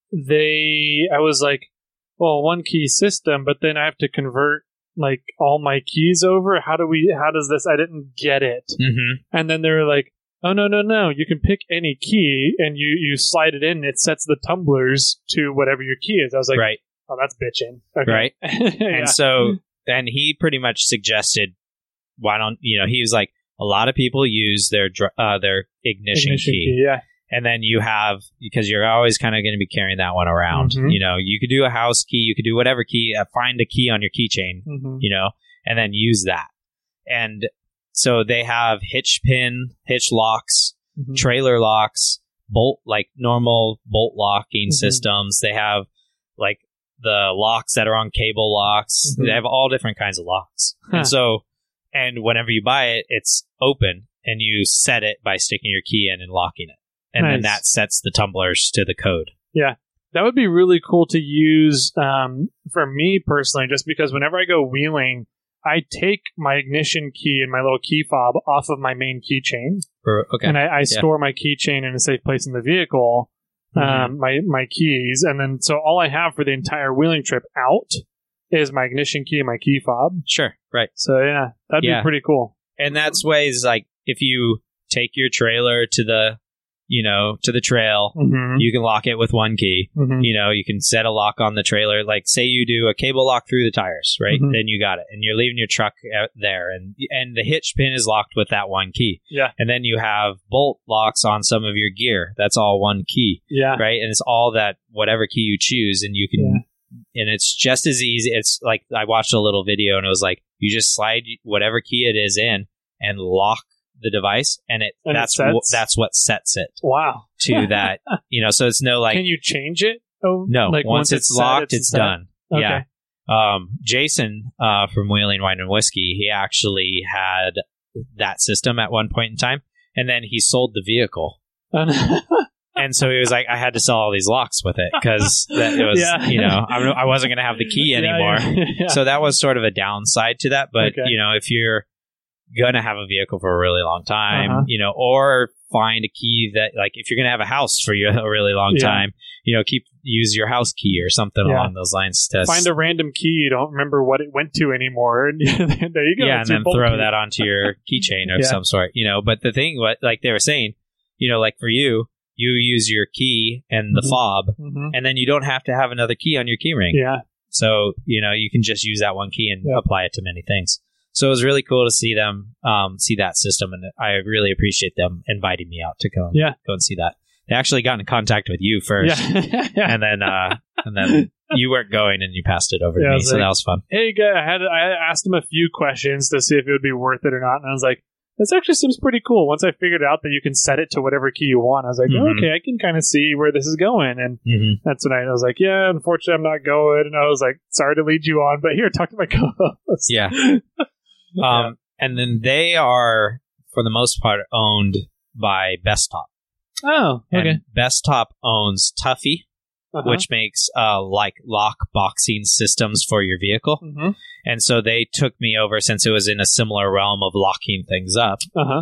was like, well, one key system, but then I have to convert like all my keys over. How does this? I didn't get it. And then they were like, oh, no. You can pick any key and you slide it in and it sets the tumblers to whatever your key is. I was like, oh, that's bitching. Okay. Right. And so, and he pretty much suggested why don't he was like, a lot of people use their ignition key. Yeah. And then you have, because you're always kind of going to be carrying that one around. Mm-hmm. You could do a house key, you could do whatever key, find a key on your keychain, Mm-hmm. And then use that. And so they have hitch locks, Mm-hmm. trailer locks, normal bolt locking Mm-hmm. systems. They have like the locks that are on cable locks. Mm-hmm. They have all different kinds of locks. Huh. And whenever you buy it, it's open and you set it by sticking your key in and locking it. And then that sets the tumblers to the code. Yeah. That would be really cool to use for me personally, just because whenever I go wheeling, I take my ignition key and my little key fob off of my main keychain. Okay. And I store my keychain in a safe place in the vehicle, my keys. And then so all I have for the entire wheeling trip out is my ignition key and my key fob. Sure. Right. So yeah, that'd be pretty cool. And that's ways like if you take your trailer to the trail, Mm-hmm. you can lock it with one key. Mm-hmm. You can set a lock on the trailer. Like say you do a cable lock through the tires, right? Mhm. Then you got it. And you're leaving your truck out there and the hitch pin is locked with that one key. Yeah. And then you have bolt locks on some of your gear. That's all one key, Yeah. right? And it's all that whatever key you choose and you can and it's just as easy. It's like I watched a little video and it was like you just slide whatever key it is in and lock the device and that's what sets it. Wow. To that, so it's no like. Can you change it? Oh, no. like once it's locked, it's done. Okay. Yeah. Jason from Wheeling Wine and Whiskey, he actually had that system at one point in time, and then he sold the vehicle. And so he was like, I had to sell all these locks with it because it was, I wasn't going to have the key anymore. Yeah. So that was sort of a downside to that. But, if you're going to have a vehicle for a really long time, or find a key that, like, if you're going to have a house for a really long time, use your house key or something along those lines. To find a random key you don't remember what it went to anymore. And there you go. Yeah, and then throw that onto your keychain of some sort, But the thing, like they were saying, like for you use your key and the fob, and then you don't have to have another key on your key ring. Yeah. So, you can just use that one key and apply it to many things. So it was really cool to see them see that system, and I really appreciate them inviting me out to go and see that. They actually got in contact with you first, and then you weren't going, and you passed it over to me, so that was fun. Hey, guy, I asked him a few questions to see if it would be worth it or not, and I was like, this actually seems pretty cool. Once I figured out that you can set it to whatever key you want, I was like, okay, I can kind of see where this is going. And that's when I was like, yeah, unfortunately, I'm not going. And I was like, sorry to lead you on, but here, talk to my co-host. Yeah. And then they are, for the most part, owned by Bestop. Oh, okay. And Bestop owns Tuffy, which makes like lock boxing systems for your vehicle. And so they took me over since it was in a similar realm of locking things up.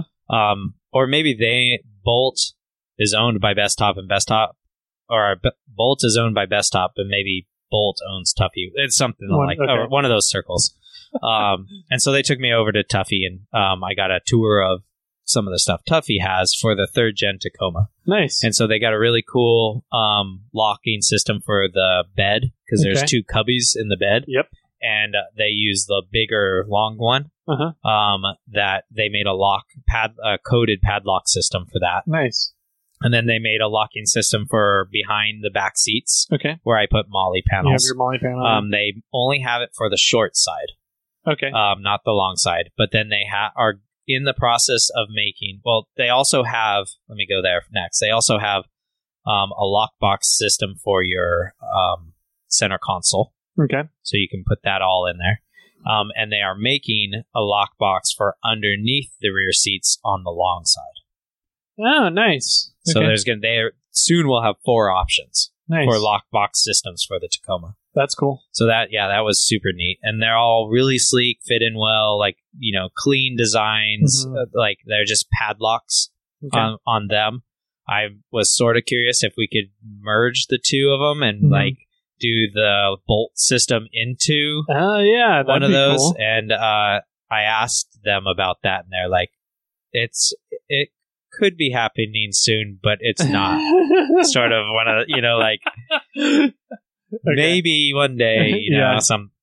Or maybe Bolt is owned by Bestop and Bestop, or Bolt is owned by Bestop and maybe Bolt owns Tuffy. It's something or one of those circles. And so they took me over to Tuffy and I got a tour of some of the stuff Tuffy has for the 3rd gen Tacoma. Nice. And so they got a really cool locking system for the bed because there's 2 cubbies in the bed. Yep. And they use the bigger long one. That they made a coded padlock system for that. Nice. And then they made a locking system for behind the back seats. Okay. Where I put Molly panels. You have your Molly panel. They only have it for the short side. Okay. Not the long side. But then they are in the process of making, they also have, let me go there next. They also have a lockbox system for your center console. Okay. So you can put that all in there. And they are making a lockbox for underneath the rear seats on the long side. Oh, nice. So soon we'll have 4 options for lockbox systems for the Tacoma. That's cool. So that was super neat. And they're all really sleek, fit in well, like, clean designs, like they're just padlocks on them. I was sort of curious if we could merge the 2 of them and like do the bolt system into one of those. Cool. And I asked them about that and they're like, it could be happening soon, but it's not. Sort of one of, like maybe one day,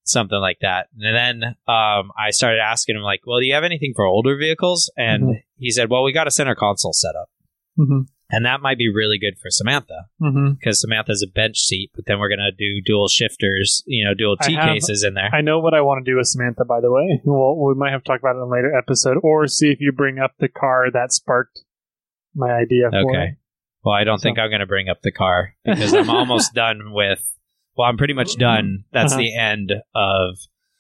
something like that. And then I started asking him, like, well, do you have anything for older vehicles? And he said, well, we got a center console set up. And that might be really good for Samantha because Samantha's a bench seat, but then we're going to do dual shifters, dual T cases in there. I know what I want to do with Samantha, by the way. We might have to talk about it in a later episode or see if you bring up the car that sparked my idea for it. Well, I don't think I'm going to bring up the car because I'm almost done with, I'm pretty much done. That's the end of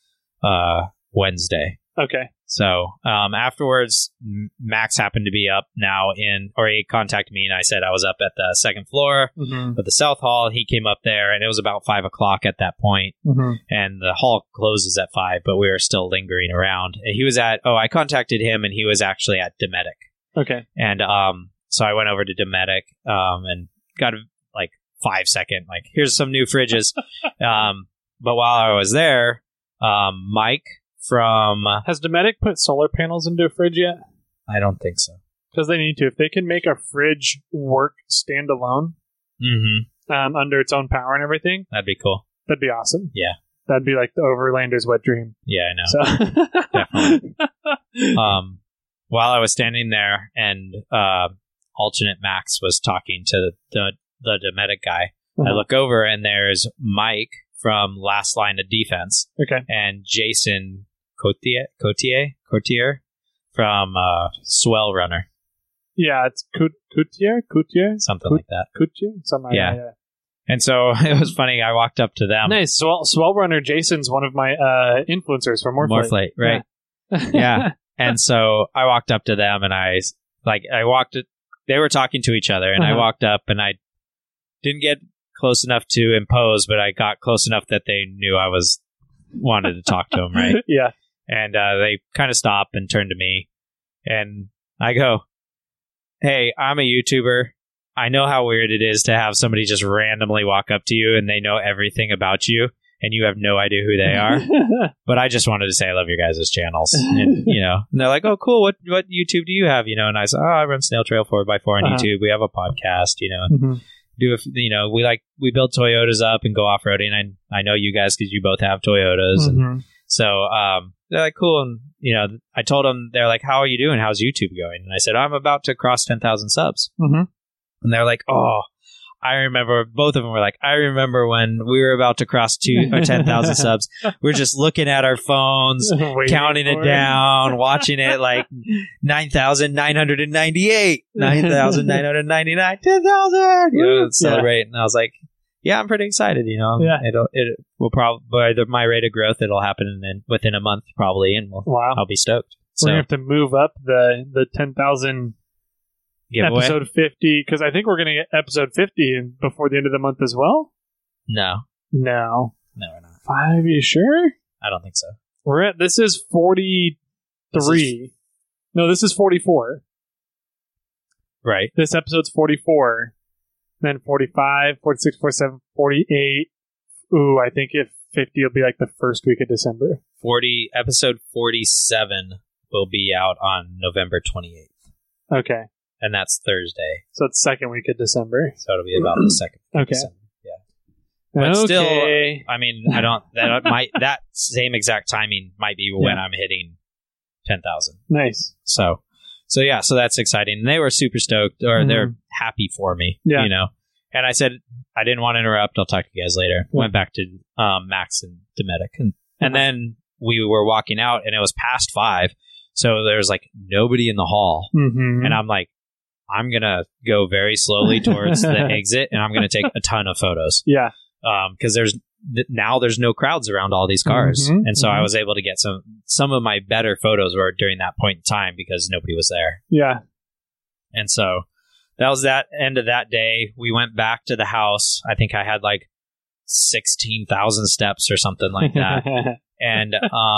Wednesday. Okay. So afterwards, Max happened to be up now he contacted me and I said I was up at the second floor of the South Hall. He came up there and it was about 5 o'clock at that point. And the hall closes at 5, but we were still lingering around. And he was I contacted him and he was actually at Dometic. Okay. And so I went over to Dometic and got a 5-second, here's some new fridges. But while I was there, Mike from... Has Dometic put solar panels into a fridge yet? I don't think so. Because they need to. If they can make a fridge work standalone under its own power and everything... That'd be cool. That'd be awesome. Yeah. That'd be like the Overlander's wet dream. Yeah, I know. So. Definitely. While I was standing there and alternate Max was talking to the Dometic guy, I look over and there's Mike from Last Line of Defense. Okay. And Jason Cotier from Swell Runner. Yeah, it's Coutier? Something like that. Coutier? Something like that, yeah. And so it was funny. I walked up to them. Nice. Swell Runner Jason's one of my influencers for Morphlate. Right? Yeah. And so I walked up to them and they were talking to each other and I walked up and I didn't get close enough to impose, but I got close enough that they knew I wanted to talk to them, right? Yeah. And they kind of stopped and turned to me and I go, hey, I'm a YouTuber. I know how weird it is to have somebody just randomly walk up to you and they know everything about you and you have no idea who they are. But I just wanted to say I love your guys' channels. And, and they're like, oh, cool. What YouTube do you have? And I said, I run Snail Trail 4x4 on YouTube. We have a podcast, we build Toyotas up and go off-roading. And I know you guys because you both have Toyotas. And so they're like, cool. And, I told them, they're like, how are you doing? How's YouTube going? And I said, I'm about to cross 10,000 subs. And they're like, oh, I remember, both of them were like, I remember when we were about to cross 10,000 subs. We're just looking at our phones, counting it down, watching it 9,998, 9,999, 10,000, celebrate. And I was like, yeah, I'm pretty excited, It will probably, by my rate of growth, it'll happen within a month probably, and I'll be stoked. We're going to have to move up the 10,000 giveaway. Episode 50, because I think we're going to get episode 50 before the end of the month as well. No, we're not. 5, you sure? I don't think so. This is 43. No, this is 44. Right. This episode's 44. Then 45, 46, 47, 48. Ooh, I think if 50 will be like the first week of December. Episode 47 will be out on November 28th. Okay. And that's Thursday. So it's second week of December. So it'll be about the second week of December. Yeah. But still, I mean, that same exact timing might be when I'm hitting 10,000. Nice. So that's exciting. And they were super stoked, or they're happy for me, And I said, I didn't want to interrupt. I'll talk to you guys later. Went back to Max and Dometic. And then we were walking out and it was past 5. So there's nobody in the hall. And I'm like, I'm going to go very slowly towards the exit and I'm going to take a ton of photos. Yeah. Because there's no crowds around all these cars. And so I was able to get some of my better photos were during that point in time because nobody was there. Yeah. And so that was that end of that day. We went back to the house. I think I had 16,000 steps or something like that. And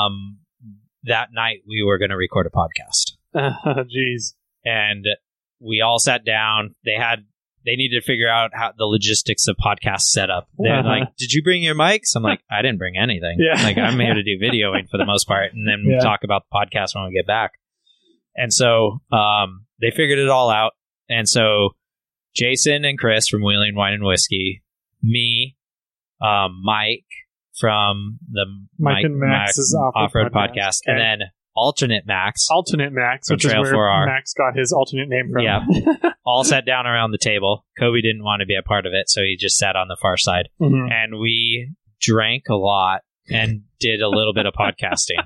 that night we were going to record a podcast. Jeez. And we all sat down. They needed to figure out how the logistics of podcast setup. They're like, did you bring your mics? I'm like, I didn't bring anything. Yeah. I'm here to do videoing for the most part. And then we'll talk about the podcast when we get back. And so they figured it all out. And so Jason and Chris from Wheeling Wine and Whiskey, me, Mike from the Mike and Max's Off-Road podcast. Okay. And then Alternate Max, which is Trail where 4R. Max got his alternate name from. Yeah. all sat down around the table. Kobe didn't want to be a part of it, so he just sat on the far side. Mhm. And we drank a lot and did a little bit of podcasting.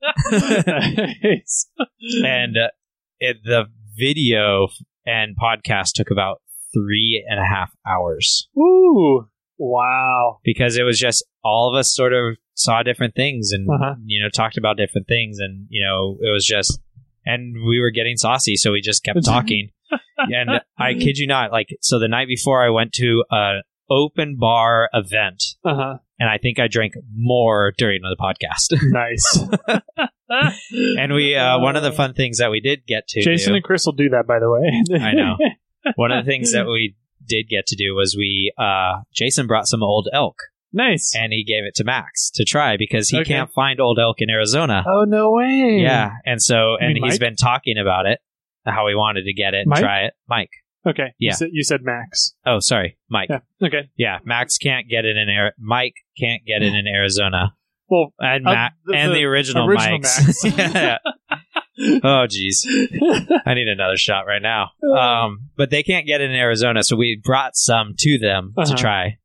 Nice. And the video and podcast took about 3.5 hours. Ooh. Wow. Because it was just all of us sort of saw different things and, talked about different things. And, it was just, and we were getting saucy. So we just kept talking. And I kid you not, so the night before I went to an open bar event and I think I drank more during the podcast. Nice. And we, one of the fun things that we did get to Jason and Chris will do that, by the way. I know. One of the things that we did get to do was Jason brought some old elk. Nice. And he gave it to Max to try because he Okay. can't find old elk in Arizona. Oh, no way. Yeah. And so, You mean and he's Mike? been talking about it, how he wanted to get it and Mike? try it. Mike. Okay. Yeah. You said Max. Oh, sorry. Mike. Yeah. Okay. Yeah. Max can't get it Mike can't get it in Arizona. Well, And the the original Mike's. Max. Yeah. Oh, geez. I need another shot right now. But they can't get it in Arizona, so we brought some to them to try.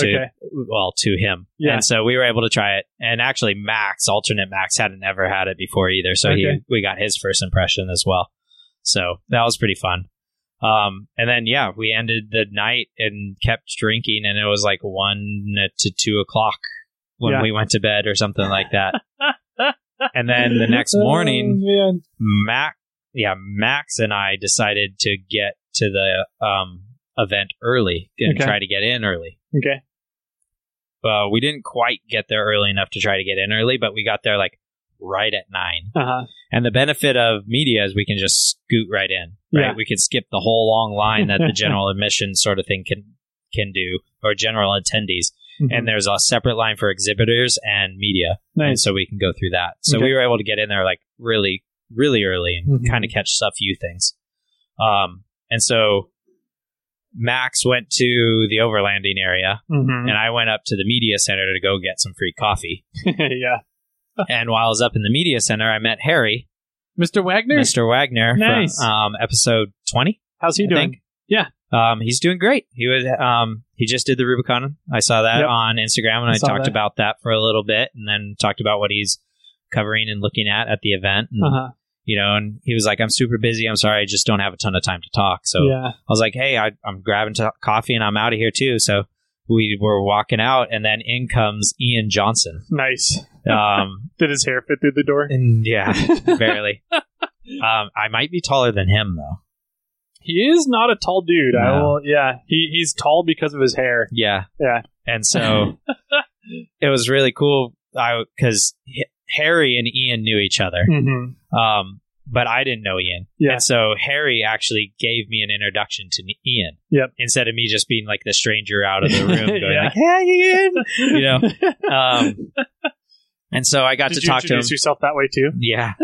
To him. Yeah. And so we were able to try it. And actually, Alternate Max, hadn't ever had it before either. So we got his first impression as well. So that was pretty fun. And then, we ended the night and kept drinking, and it was like 1 to 2 o'clock when we went to bed or something like that. And then the next morning, Max and I decided to get to the event early and try to get in early. Okay. We didn't quite get there early enough to try to get in early, but we got there right at 9. And the benefit of media is we can just scoot right in. Right? Yeah. We can skip the whole long line that the general admission sort of thing can do, or general attendees. Mhm. And there's a separate line for exhibitors and media. Nice. And so we can go through that. So Okay. we were able to get in there really, really early and Mhm. kind of catch a few things. And so Max went to the overlanding area Mhm. and I went up to the media center to go get some free coffee. Yeah. And while I was up in the media center, I met Harry, Mr. Wagner? Mr. Wagner, Nice. from episode 20. How's he I doing? think. Yeah. He's doing great. He just did the Rubicon. I saw that Yep. on Instagram, and I saw talked that. about that for a little bit, and then talked about what he's covering and looking at the event. And, and he was like, "I'm super busy. I'm sorry, I just don't have a ton of time to talk." So Yeah. I was like, "Hey, I'm grabbing coffee, and I'm out of here too." So we were walking out, and then in comes Ian Johnson. Nice. Um, Did his hair fit through the door? and yeah, barely. I might be taller than him though. He is not a tall dude. No. He's tall because of his hair. Yeah. Yeah. And so it was really cool because Harry and Ian knew each other, Mm-hmm. but I didn't know Ian. Yeah. And so Harry actually gave me an introduction to Ian. Yep. Instead of me just being like the stranger out of the room going Yeah. like, "Hey, Ian," and so I got Did to you talk to him. introduce yourself that way too? Yeah.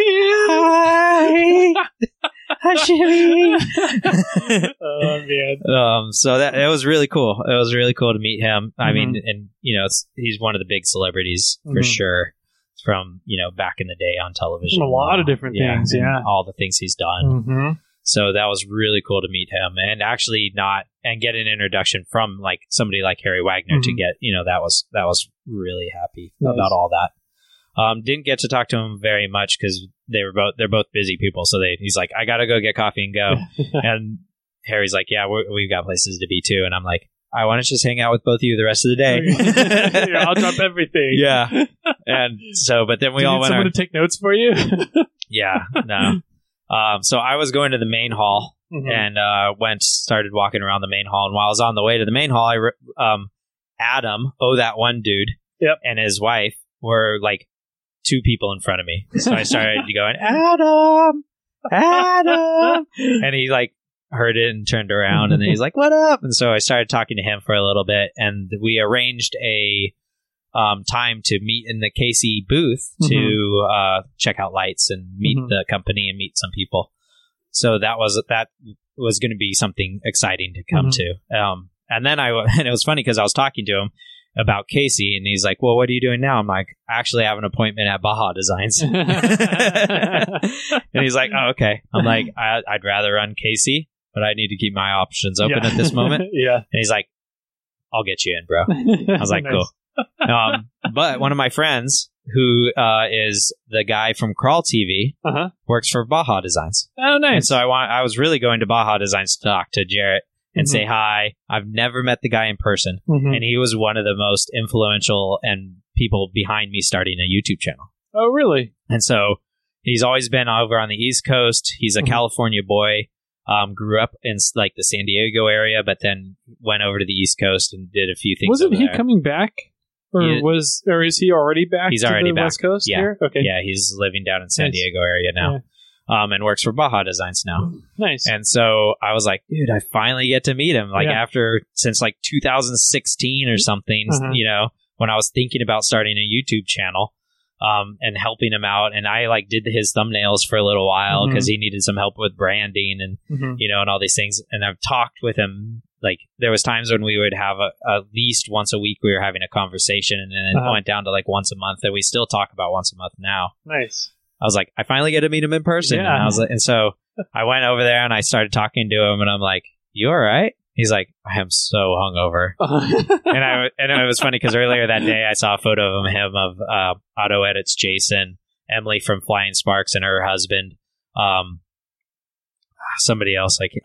Oh man. So that it was really cool. It was really cool to meet him. I mean, and he's one of the big celebrities for Mhm. sure. From back in the day on television, From a lot of different things, and yeah. all the things he's done. Mm-hmm. So that was really cool to meet him and actually get an introduction from like somebody like Harry Wagner to Mhm. get that was really happy Nice. about all that. Didn't get to talk to him very much because they're both busy people. So he's like, "I gotta go get coffee and go," and Harry's like, "Yeah, we've got places to be too," and I'm like, "I want to just hang out with both of you the rest of the day." Yeah, I'll drop everything. Yeah. And so, but then we Do you all need went. someone to take notes for you? Yeah, no. So I was going to the main hall Mhm. and started walking around the main hall. And while I was on the way to the main hall, Adam, that one dude, Yep. and his wife were like 2 people in front of me. So I started going, Adam, and he like heard it and turned around, and then he's like, "What up?" And so I started talking to him for a little bit, and we arranged a time to meet in the Casey booth to check out lights and meet the company and meet some people. So that was going to be something exciting to come to. And then and it was funny because I was talking to him about Casey, and he's like, well, what are you doing now? I'm like, I actually have an appointment at Baja Designs. And he's like, oh, okay. I'm like, I'd rather run Casey, but I need to keep my options open at this moment. Yeah. And he's like, I'll get you in, bro. I was like, cool. But one of my friends, who is the guy from Crawl TV, works for Baja Designs. Oh, nice. And so I was really going to Baja Designs to talk to Jarrett and say hi. I've never met the guy in person, and he was one of the most influential and people behind me starting a YouTube channel. Oh, really? And so he's always been over on the East Coast. He's a California boy. Grew up in like the San Diego area, but then went over to the East Coast and did a few things. Wasn't he there. coming back? Or is he already back? He's to already the back. West Coast here? Okay. Yeah, he's living down in San Diego area now. And works for Baja Designs now. Nice. And so I was like, dude, I finally get to meet him. Like since like 2016 or something, you know, when I was thinking about starting a YouTube channel, and helping him out. And I like did his thumbnails for a little while because he needed some help with branding and, you know, and all these things. And I've talked with him. Like there was times when we would have at least once a week, we were having a conversation, and then it went down to like once a month, and we still talk about once a month now. Nice. I was like, I finally get to meet him in person. Yeah. And I was like, and so I went over there and I started talking to him, and I'm like, you all right? He's like, I am so hungover. and it was funny because earlier that day I saw a photo of him of Auto Edits Jason, Emily from Flying Sparks, and her husband, somebody else like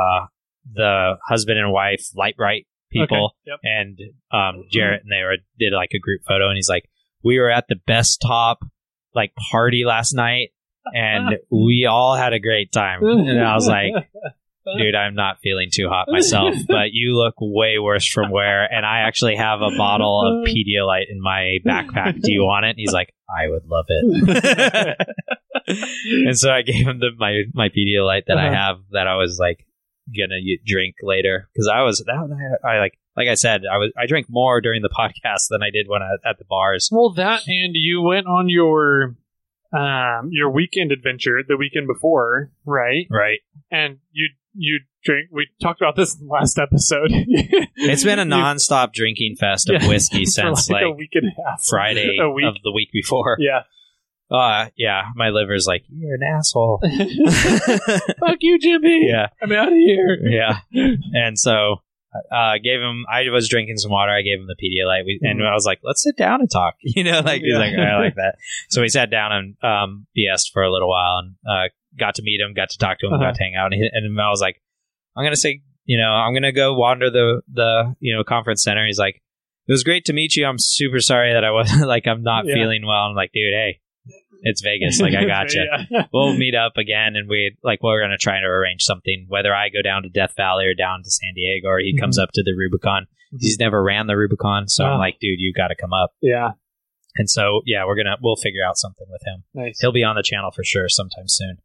the husband and wife, Light Bright people, and Jarrett, and they did like a group photo, and he's like, we were at the Best Top like party last night, and we all had a great time. And I was like, dude, I'm not feeling too hot myself, but you look way worse from where, and I actually have a bottle of Pedialyte in my backpack. Do you want it? And he's like, I would love it. And so I gave him my Pedialyte that I have that I was like gonna drink later, because I like I said, I drank more during the podcast than I did when I was at the bars. Well, that, and you went on your weekend adventure the weekend before, right? Right. And you drink. We talked about this in the last episode. It's been a nonstop drinking fest of whiskey since like a week and a half, Friday of the week before. Yeah. Yeah, my liver's like, you're an asshole. Fuck you, Jimmy. Yeah. I'm out of here. Yeah. And so I was drinking some water. I gave him the Pedialyte. And I was like, let's sit down and talk. You know, like, he's like, I like that. So we sat down and BS'd for a little while, and got to meet him, got to talk to him, got to hang out. And I was like, I'm going to say, you know, I'm going to go wander the conference center. He's like, it was great to meet you. I'm super sorry that I wasn't like, I'm not feeling well. I'm like, dude, hey, it's Vegas. Like, I got you. We'll meet up again, and we're going to try to arrange something, whether I go down to Death Valley or down to San Diego, or he comes up to the Rubicon. He's never ran the Rubicon, so I'm like, dude, you got to come up. Yeah. And so, yeah, we'll figure out something with him. Nice. He'll be on the channel for sure sometime soon.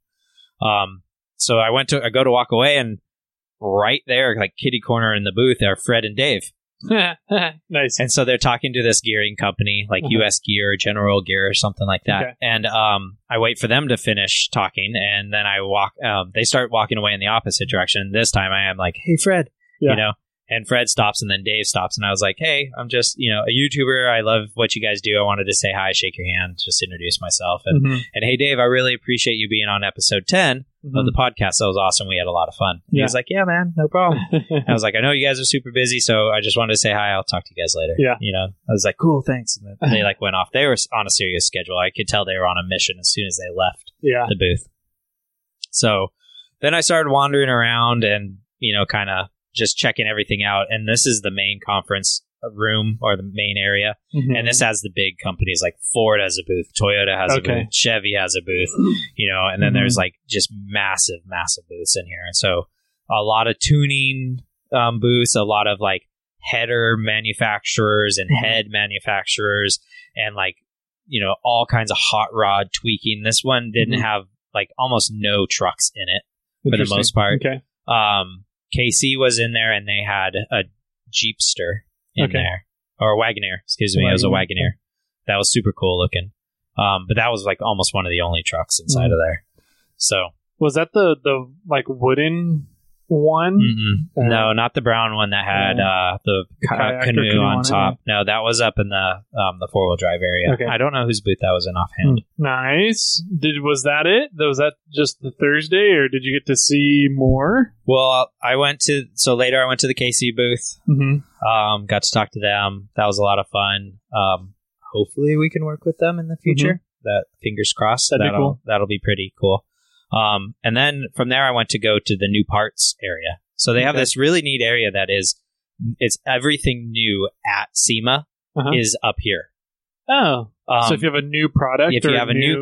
So I go to walk away, and right there, like kitty corner in the booth, are Fred and Dave. Nice. And so they're talking to this gearing company, like US Gear, General Gear, or something like that. Okay. And I wait for them to finish talking, and then I walk. They start walking away in the opposite direction. This time I am like, hey, Fred, you know. And Fred stops, and then Dave stops, and I was like, hey, I'm just, you know, a YouTuber. I love what you guys do. I wanted to say hi, shake your hand, just introduce myself. And, and hey, Dave, I really appreciate you being on episode 10 of the podcast. That was awesome. We had a lot of fun. He was like, yeah, man, no problem. I was like, I know you guys are super busy, so I just wanted to say hi. I'll talk to you guys later. Yeah. You know, I was like, cool, thanks. And then they like went off. They were on a serious schedule. I could tell they were on a mission as soon as they left the booth. So then I started wandering around and, you know, kind of just checking everything out. And this is the main conference room, or the main area. And this has the big companies, like Ford has a booth, Toyota has a booth, Chevy has a booth, you know, and then there's like just massive booths in here. And so a lot of tuning booths, a lot of like header manufacturers and head manufacturers, and like, you know, all kinds of hot rod tweaking. This one didn't have like almost no trucks in it for the most part. Okay. KC was in there, and they had a Jeepster in there, or a Wagoneer. Excuse me, it was a Wagoneer. That was super cool looking. But that was like almost one of the only trucks inside of there. So was that the like wooden one? No, not the brown one that had the canoe on top. No, that was up in the 4-wheel drive area. Okay. I don't know whose booth that was in offhand. Nice. Was that it? Was that just the Thursday, or did you get to see more? Well, later I went to the KC booth. Got to talk to them. That was a lot of fun. Hopefully we can work with them in the future. That, fingers crossed. That'll be pretty cool. And then from there, I went to go to the new parts area. So they have this really neat area that it's everything new at SEMA is up here. Oh, so if you have a new product, it's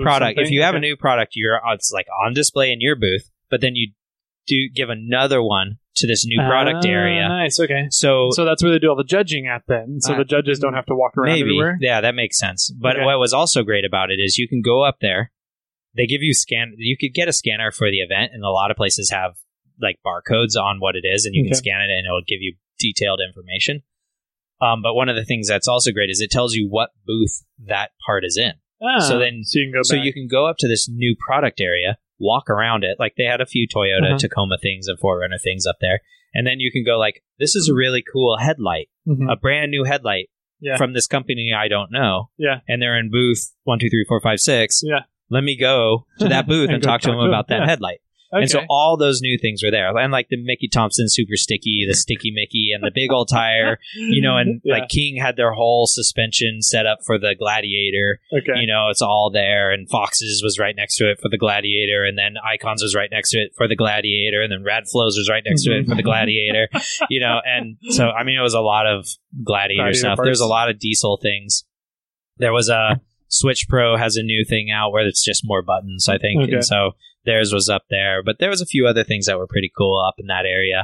like on display in your booth, but then you do give another one to this new product area. Nice. Okay. So that's where they do all the judging at then. So the judges don't have to walk around everywhere. Yeah, that makes sense. But what was also great about it is you can go up there. They give you you could get a scanner for the event, and a lot of places have like barcodes on what it is, and you can scan it and it'll give you detailed information. But one of the things that's also great is it tells you what booth that part is in. So you can go up to this new product area, walk around it. Like they had a few Toyota Tacoma things and 4Runner things up there. And then you can go like, this is a really cool headlight, a brand new headlight from this company I don't know. Yeah. And they're in booth 1, 2, 3, 4, 5, 6. Yeah. Let me go to that booth and talk to them about that headlight. Okay. And so all those new things were there. And like the Mickey Thompson Super Sticky, the Sticky Mickey, and the big old tire, and like King had their whole suspension set up for the Gladiator. Okay. It's all there. And Fox's was right next to it for the Gladiator. And then Icons was right next to it for the Gladiator. And then Radflows was right next to it for the Gladiator. And so, I mean, it was a lot of Gladiator stuff. Parts. There's a lot of diesel things. There was a Switch Pro has a new thing out where it's just more buttons, I think. Okay. And so theirs was up there. But there was a few other things that were pretty cool up in that area.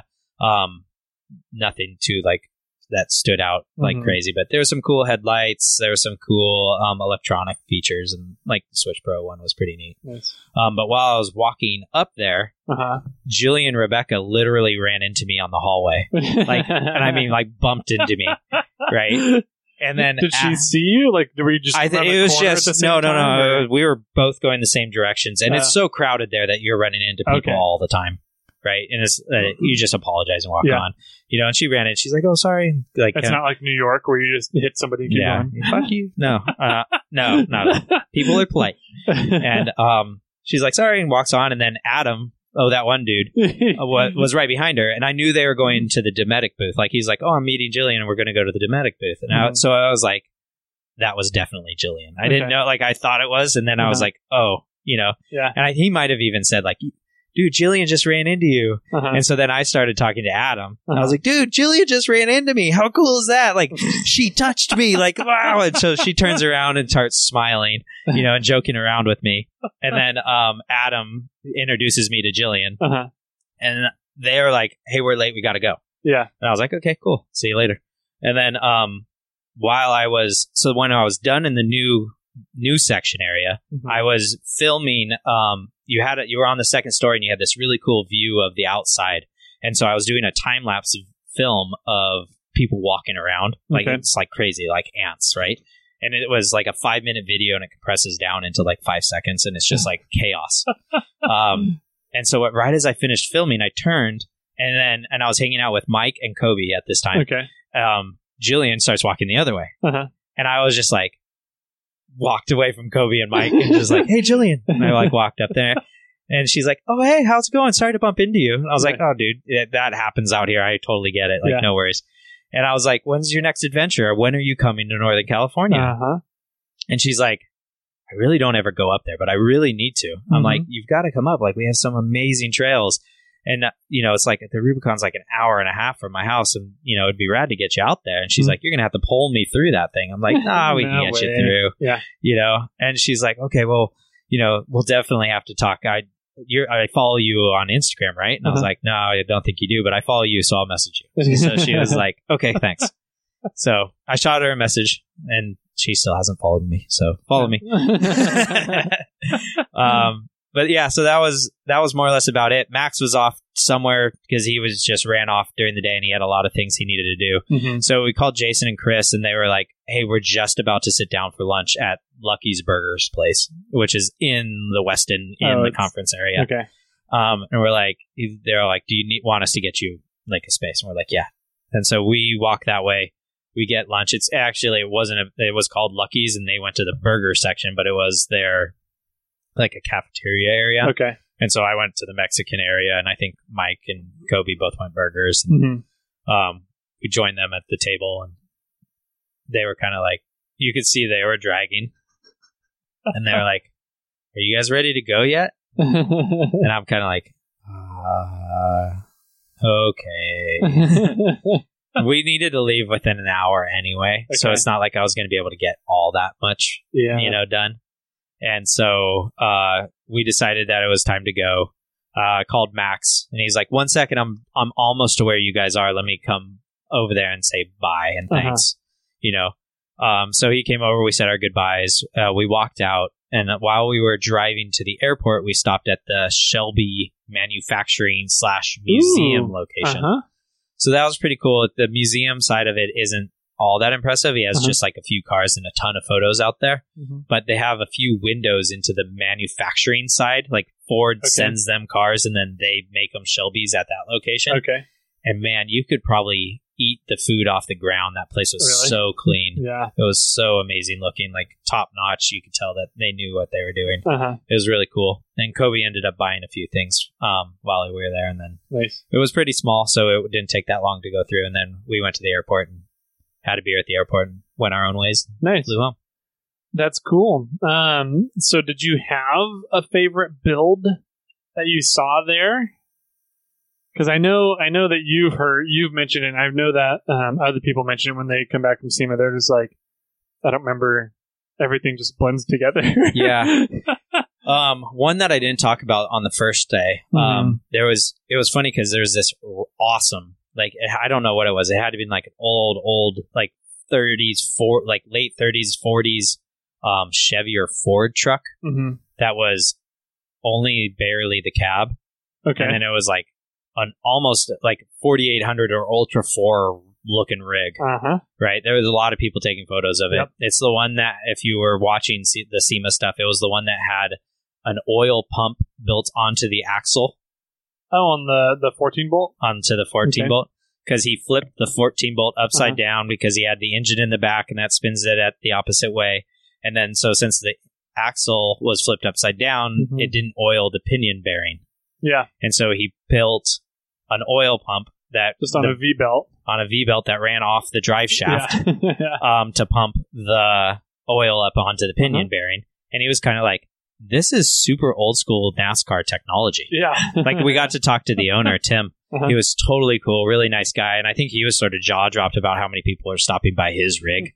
Nothing too like that stood out like crazy. But there were some cool headlights. There were some cool electronic features. And like the Switch Pro one was pretty neat. Nice. But while I was walking up there, Jillian Rebecca literally ran into me on the hallway. And I mean like bumped into me. Right? And then did she see you? Like, did we just? It was just no. We were both going the same directions, and it's so crowded there that you're running into people all the time, right? And it's you just apologize and walk on, And she ran in. She's like, "Oh, sorry." Like it's not like New York where you just hit somebody. And keep going. Fuck you. No, no, not people are polite. And she's like, "Sorry," and walks on. And then Adam. Oh, that one dude was right behind her. And I knew they were going to the Dometic booth. Like, he's like, "Oh, I'm meeting Jillian and we're going to go to the Dometic booth." And so I was like, that was definitely Jillian. I didn't know, like, I thought it was. And then I was like, oh, Yeah. And he might have even said, like, "Dude, Jillian just ran into you." And so then I started talking to Adam. I was like, "Dude, Jillian just ran into me. How cool is that? Like, she touched me. Like, wow." And so she turns around and starts smiling, and joking around with me. And then Adam introduces me to Jillian. And they're like, "Hey, we're late. We got to go." Yeah. And I was like, "Okay, cool. See you later." And then when I was done in the new section area, I was filming. You were on the second story and you had this really cool view of the outside. And so I was doing a time lapse film of people walking around. Like it's like crazy, like ants, right? And it was like a 5-minute video and it compresses down into like 5 seconds and it's just like chaos. And so right as I finished filming, I turned and I was hanging out with Mike and Kobe at this time. Okay. Jillian starts walking the other way. And I was just like, walked away from Kobe and Mike and just like, "Hey, Jillian." And I like walked up there and she's like, "Oh, hey, how's it going? Sorry to bump into you." And I was like, "Oh, dude, that happens out here. I totally get it. Like, no worries." And I was like, "When's your next adventure? When are you coming to Northern California?" And she's like, "I really don't ever go up there, but I really need to." I'm like, "You've got to come up. Like, we have some amazing trails." And, it's like the Rubicon's like an hour and a half from my house and, it'd be rad to get you out there. And she's like, "You're going to have to pull me through that thing." I'm like, "Nah, we can get you through." Yeah. And she's like, "Okay, well, we'll definitely have to talk. I follow you on Instagram, right?" And I was like, "No, I don't think you do, but I follow you, so I'll message you." So she was like, "Okay, thanks." So I shot her a message and she still hasn't followed me. So follow me. But yeah, so that was more or less about it. Max was off somewhere because he was just ran off during the day and he had a lot of things he needed to do. So we called Jason and Chris and they were like, "Hey, we're just about to sit down for lunch at Lucky's Burgers place," which is in the Westin in the conference area. Okay. And we're like, they're like, do you want us to get you like a space? And we're like, yeah. And so we walk that way. We get lunch. It was called Lucky's, and they went to the burger section, but it was their like a cafeteria area. Okay. And so I went to the Mexican area, and I think Mike and Kobe both went burgers. And, we joined them at the table, and they were kind of like, you could see they were dragging, and they were like, "Are you guys ready to go yet?" And I'm kind of like, okay. We needed to leave within an hour anyway, so it's not like I was going to be able to get all that much, done. And so we decided that it was time to go. I called Max, and he's like, "1 second, I'm almost to where you guys are. Let me come over there and say bye and thanks." So he came over. We said our goodbyes. We walked out, and while we were driving to the airport, we stopped at the Shelby manufacturing / museum location. So that was pretty cool. The museum side of it isn't all that impressive. He has just like a few cars and a ton of photos out there, but they have a few windows into the manufacturing side. Like Ford sends them cars, and then they make them Shelby's at that location. Okay. And man, you could probably eat the food off the ground. That place was so clean. Yeah. It was so amazing looking, like top notch. You could tell that they knew what they were doing. It was really cool. And Kobe ended up buying a few things while we were there. And then it was pretty small, so it didn't take that long to go through. And then we went to the airport and had a beer at the airport and went our own ways. Nice. Flew home. That's cool. So did you have a favorite build that you saw there? Because I know that you've mentioned it, and I know that other people mention it when they come back from SEMA. They're just like, I don't remember. Everything just blends together. Yeah. One that I didn't talk about on the first day. It was funny because there's this awesome, like, I don't know what it was. It had to be like an old, like 30s, late 30s, 40s Chevy or Ford truck that was only barely the cab. Okay. And then it was like an almost like 4800 or Ultra 4 looking rig. Right. There was a lot of people taking photos of it. Yep. It's the one that, if you were watching the SEMA stuff, it was the one that had an oil pump built onto the axle. Oh, on the 14 bolt? Onto the 14 bolt. Because he flipped the 14 bolt upside down because he had the engine in the back, and that spins it at the opposite way. And then, so since the axle was flipped upside down, it didn't oil the pinion bearing. Yeah. And so he built an oil pump that just on a V-belt. On a V-belt that ran off the drive shaft to pump the oil up onto the pinion bearing. And he was kind of like, this is super old school NASCAR technology. Yeah. Like, we got to talk to the owner, Tim. He was totally cool, really nice guy. And I think he was sort of jaw-dropped about how many people are stopping by his rig,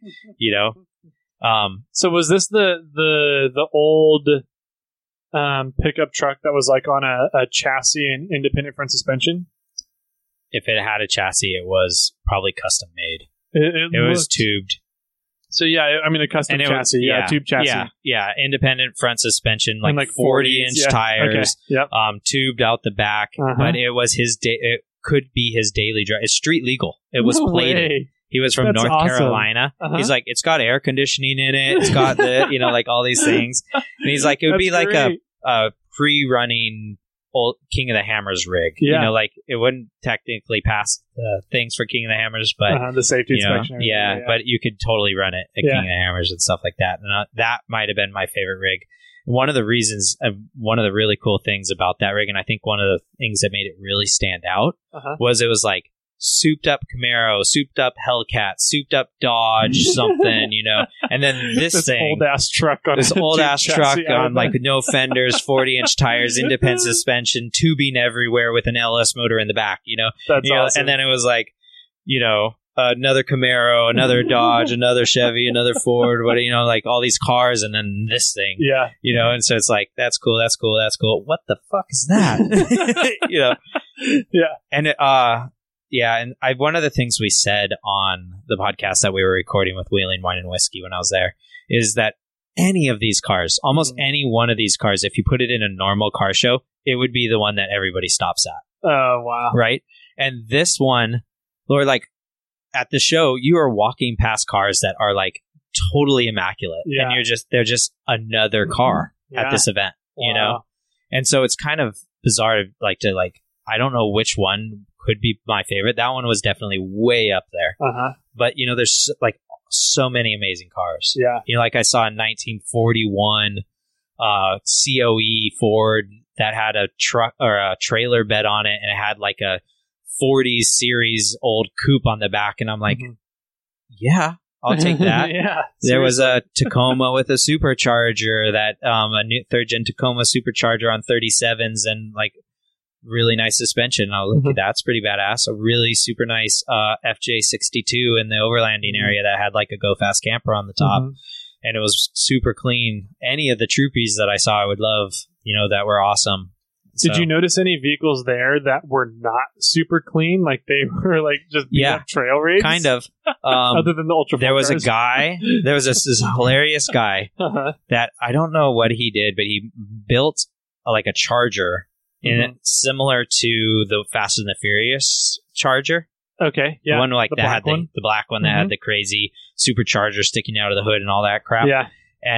So was this the old pickup truck that was like on a chassis and independent front suspension? If it had a chassis, it was probably custom made. It was tubed. So yeah, I mean a custom chassis, tube chassis. Yeah, independent front suspension, like 40-inch tires, tubed out the back. But it was it could be his daily drive. It's street legal. It was plated. He was from North Carolina. He's like, it's got air conditioning in it. It's got the, like all these things. And he's like, it would be like a pre-running old King of the Hammers rig. Like it wouldn't technically pass things for King of the Hammers, but the safety inspection. But you could totally run it at King of the Hammers and stuff like that. And that might have been my favorite rig. One of the reasons, one of the really cool things about that rig, and I think one of the things that made it really stand out was it was like souped up Camaro, souped up Hellcat, souped up Dodge, something, and then this thing, old ass truck on like no fenders, 40-inch tires, independent suspension, tubing everywhere with an LS motor in the back, That's awesome. And then it was like, another Camaro, another Dodge, another Chevy, another Ford, like all these cars, and then this thing, and so it's like, that's cool. What the fuck is that? And and one of the things we said on the podcast that we were recording with Wheeling Wine and Whiskey when I was there is that any of these cars, almost any one of these cars, if you put it in a normal car show, it would be the one that everybody stops at. Oh, wow. Right? And this one, or like at the show, you are walking past cars that are like totally immaculate. And they're just another car at this event, And so it's kind of bizarre, I don't know which one could be my favorite. That one was definitely way up there. But, there's like so many amazing cars. Yeah. Like I saw a 1941 COE Ford that had a truck or a trailer bed on it, and it had like a 40s series old coupe on the back. And I'm like, yeah, I'll take that. Yeah. There was a Tacoma with a supercharger that a new 3rd gen Tacoma supercharger on 37s and like really nice suspension. I was like, that's pretty badass. A really super nice FJ62 in the overlanding area that had like a Go Fast camper on the top. And it was super clean. Any of the Troopies that I saw, I would love, that were awesome. Did you notice any vehicles there that were not super clean? Like they were like just beat up trail rigs? Kind of. Other than the Ultra 4 there was cars. A guy, there was this hilarious guy that I don't know what he did, but he built like a Charger similar to the Fast and the Furious Charger. Okay, yeah. The one like the that had one? the black one that had the crazy supercharger sticking out of the hood and all that crap. Yeah.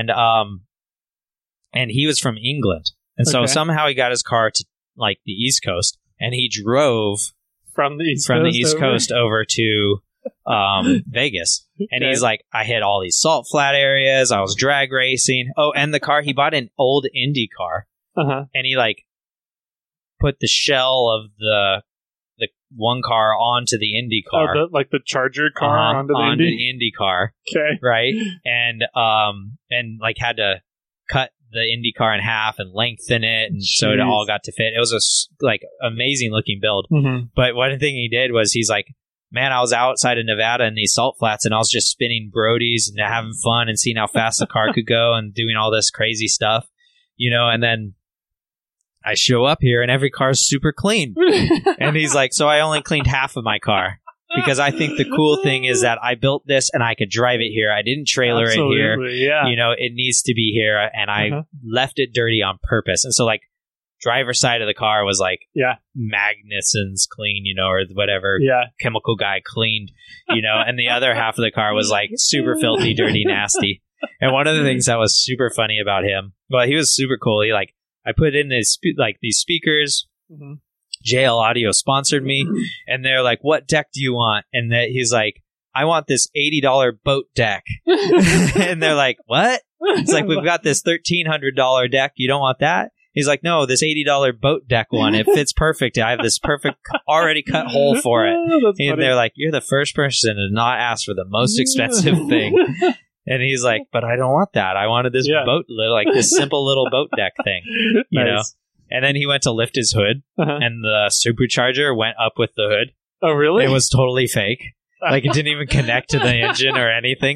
And he was from England. And so somehow he got his car to like the East Coast, and he drove from the East Coast over to Vegas. And he's like, I hit all these salt flat areas. I was drag racing. Oh, and the car, he bought an old Indy car. And he like put the shell of the one car onto the Indy car. Like the Charger car onto the Indy car. Okay. Right? And like had to cut the Indy car in half and lengthen it, and so it all got to fit. It was a like amazing looking build. But one thing he did was he's like, man, I was outside of Nevada in these salt flats, and I was just spinning Brodies and having fun and seeing how fast the car could go and doing all this crazy stuff, and then I show up here and every car's super clean. And he's like, so I only cleaned half of my car. Because I think the cool thing is that I built this and I could drive it here. I didn't trailer it here. Yeah. It needs to be here, and I left it dirty on purpose. And so, like, driver's side of the car was like, Magnuson's clean, or whatever chemical guy cleaned, and the other half of the car was like super filthy, dirty, nasty. And one of the things that was super funny about him, well, he was super cool. He like, I put in these speakers. JL Audio sponsored me, and they're like, what deck do you want? And he's like, I want this $80 boat deck. And they're like, what? It's like, we've got this $1,300 deck. You don't want that? He's like, no, this $80 boat deck one. It fits perfect. I have this perfect already cut hole for it. And they're like, you're the first person to not ask for the most expensive thing. And he's like, but I don't want that. I wanted this boat, like this simple little boat deck thing, you know? And then he went to lift his hood, and the supercharger went up with the hood. Oh, really? It was totally fake. Like, it didn't even connect to the engine or anything,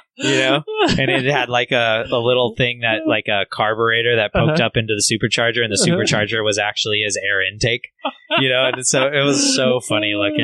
And it had like a little thing that, like a carburetor that poked up into the supercharger, and the supercharger was actually his air intake, And so it was so funny looking.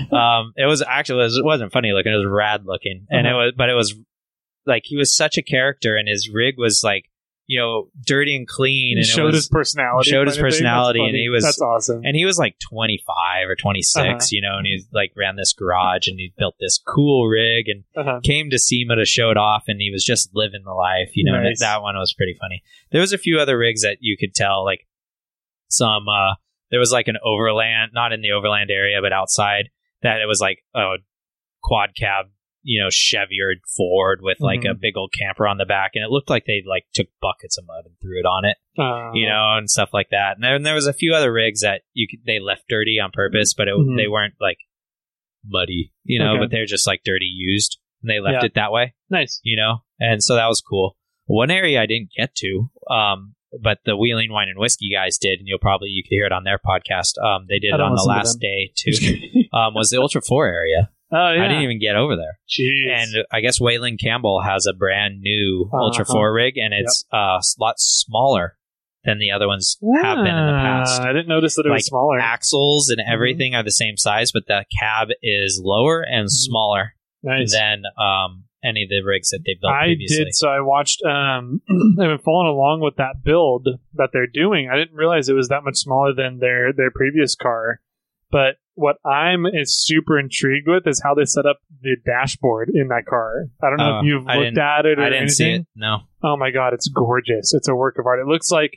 It wasn't funny looking. It was rad looking, and it was like, he was such a character, and his rig was like, dirty and clean, and showed his personality. And that's awesome. And he was like 25 or 26, and he like ran this garage, and he built this cool rig, and came to SEMA to show it off, and he was just living the life, Nice. And that one was pretty funny. There was a few other rigs that you could tell, like some. There was like an overland, not in the overland area, but outside, that it was like a quad cab, Chevy or Ford with like a big old camper on the back, and it looked like they like took buckets of mud and threw it on it, and stuff like that. And then there was a few other rigs that they left dirty on purpose, but they weren't like muddy, but they're just like dirty used, and they left it that way. Nice, and so that was cool. One area I didn't get to, but the Wheeling Wine and Whiskey guys did, and you could hear it on their podcast. They did it on the last day too. Was the Ultra 4 area. Oh, yeah. I didn't even get over there. Jeez. And I guess Waylon Campbell has a brand new Ultra 4 rig, and it's a lot smaller than the other ones have been in the past. I didn't notice that it was smaller. Axles and everything are the same size, but the cab is lower and smaller than any of the rigs that they built previously. I did, so I watched, I've been following along with that build that they're doing. I didn't realize it was that much smaller than their previous car. But what I'm super intrigued with is how they set up the dashboard in that car. I don't know if you've looked at it or anything. I didn't see it, no. Oh my God, it's gorgeous. It's a work of art. It looks like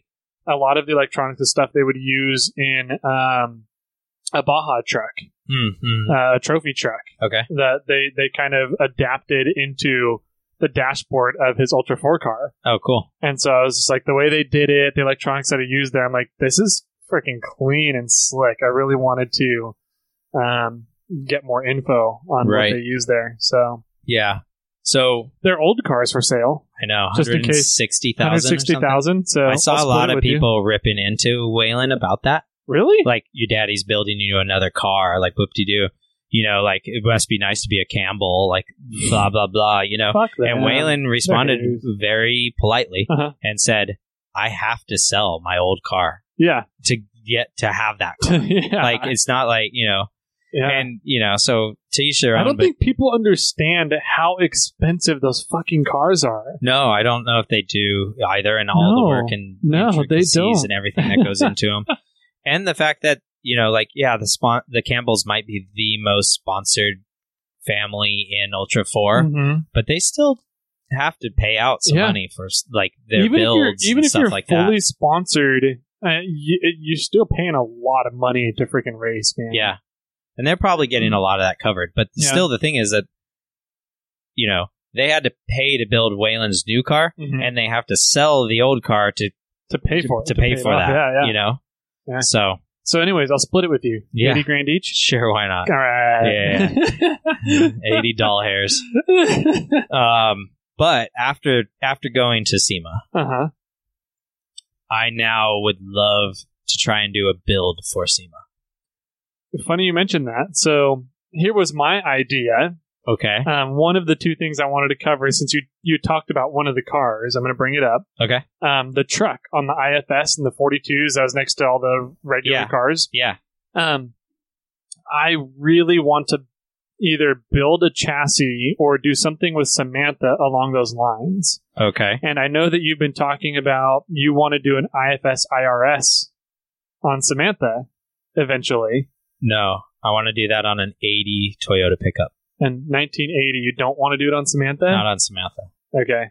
a lot of the electronics and stuff they would use in a Baja truck, a trophy truck. Okay. That they kind of adapted into the dashboard of his Ultra 4 car. Oh, cool. And so I was just like, the way they did it, the electronics that I used there, I'm like, this is freaking clean and slick. I really wanted to get more info on what they use there. So yeah. So they're old cars for sale. I know, just in case 160,000. So I saw a lot of people ripping into Wayland about that. Really? Like, your daddy's building you another car, like whoop-de-doo. You know, like, it must be nice to be a Campbell, like, blah, blah, blah, you know. Fuck that. And Wayland responded very politely and said, I have to sell my old car to get to have that car. Like, it's not like, you know. Yeah. And, you know, so to each their own. I don't think people understand how expensive those fucking cars are. No, I don't know if they do either, and all the work and intricacies and everything that goes into them. And the fact that, you know, like, yeah, the Campbells might be the most sponsored family in Ultra 4, but they still have to pay out some money for, like, their builds and stuff like that. Even if you're fully sponsored, you're still paying a lot of money to freaking race, man. Yeah. And they're probably getting a lot of that covered. But still, the thing is that, you know, they had to pay to build Wayland's new car, and they have to sell the old car to pay for it. To pay for that, you know? Yeah. So anyways, I'll split it with you. Yeah. 80 grand each? Sure, why not? All right. Yeah. 80 doll hairs. But after going to SEMA, I now would love to try and do a build for SEMA. Funny you mentioned that. So here was my idea. Okay. One of the two things I wanted to cover, since you talked about one of the cars, I'm going to bring it up. Okay. The truck on the IFS and the 42s that was next to all the regular cars. Yeah. I really want to either build a chassis or do something with Samantha along those lines. Okay. And I know that you've been talking about you want to do an IFS IRS on Samantha eventually. No, I want to do that on an 80 Toyota pickup. And 1980, you don't want to do it on Samantha? Not on Samantha. Okay.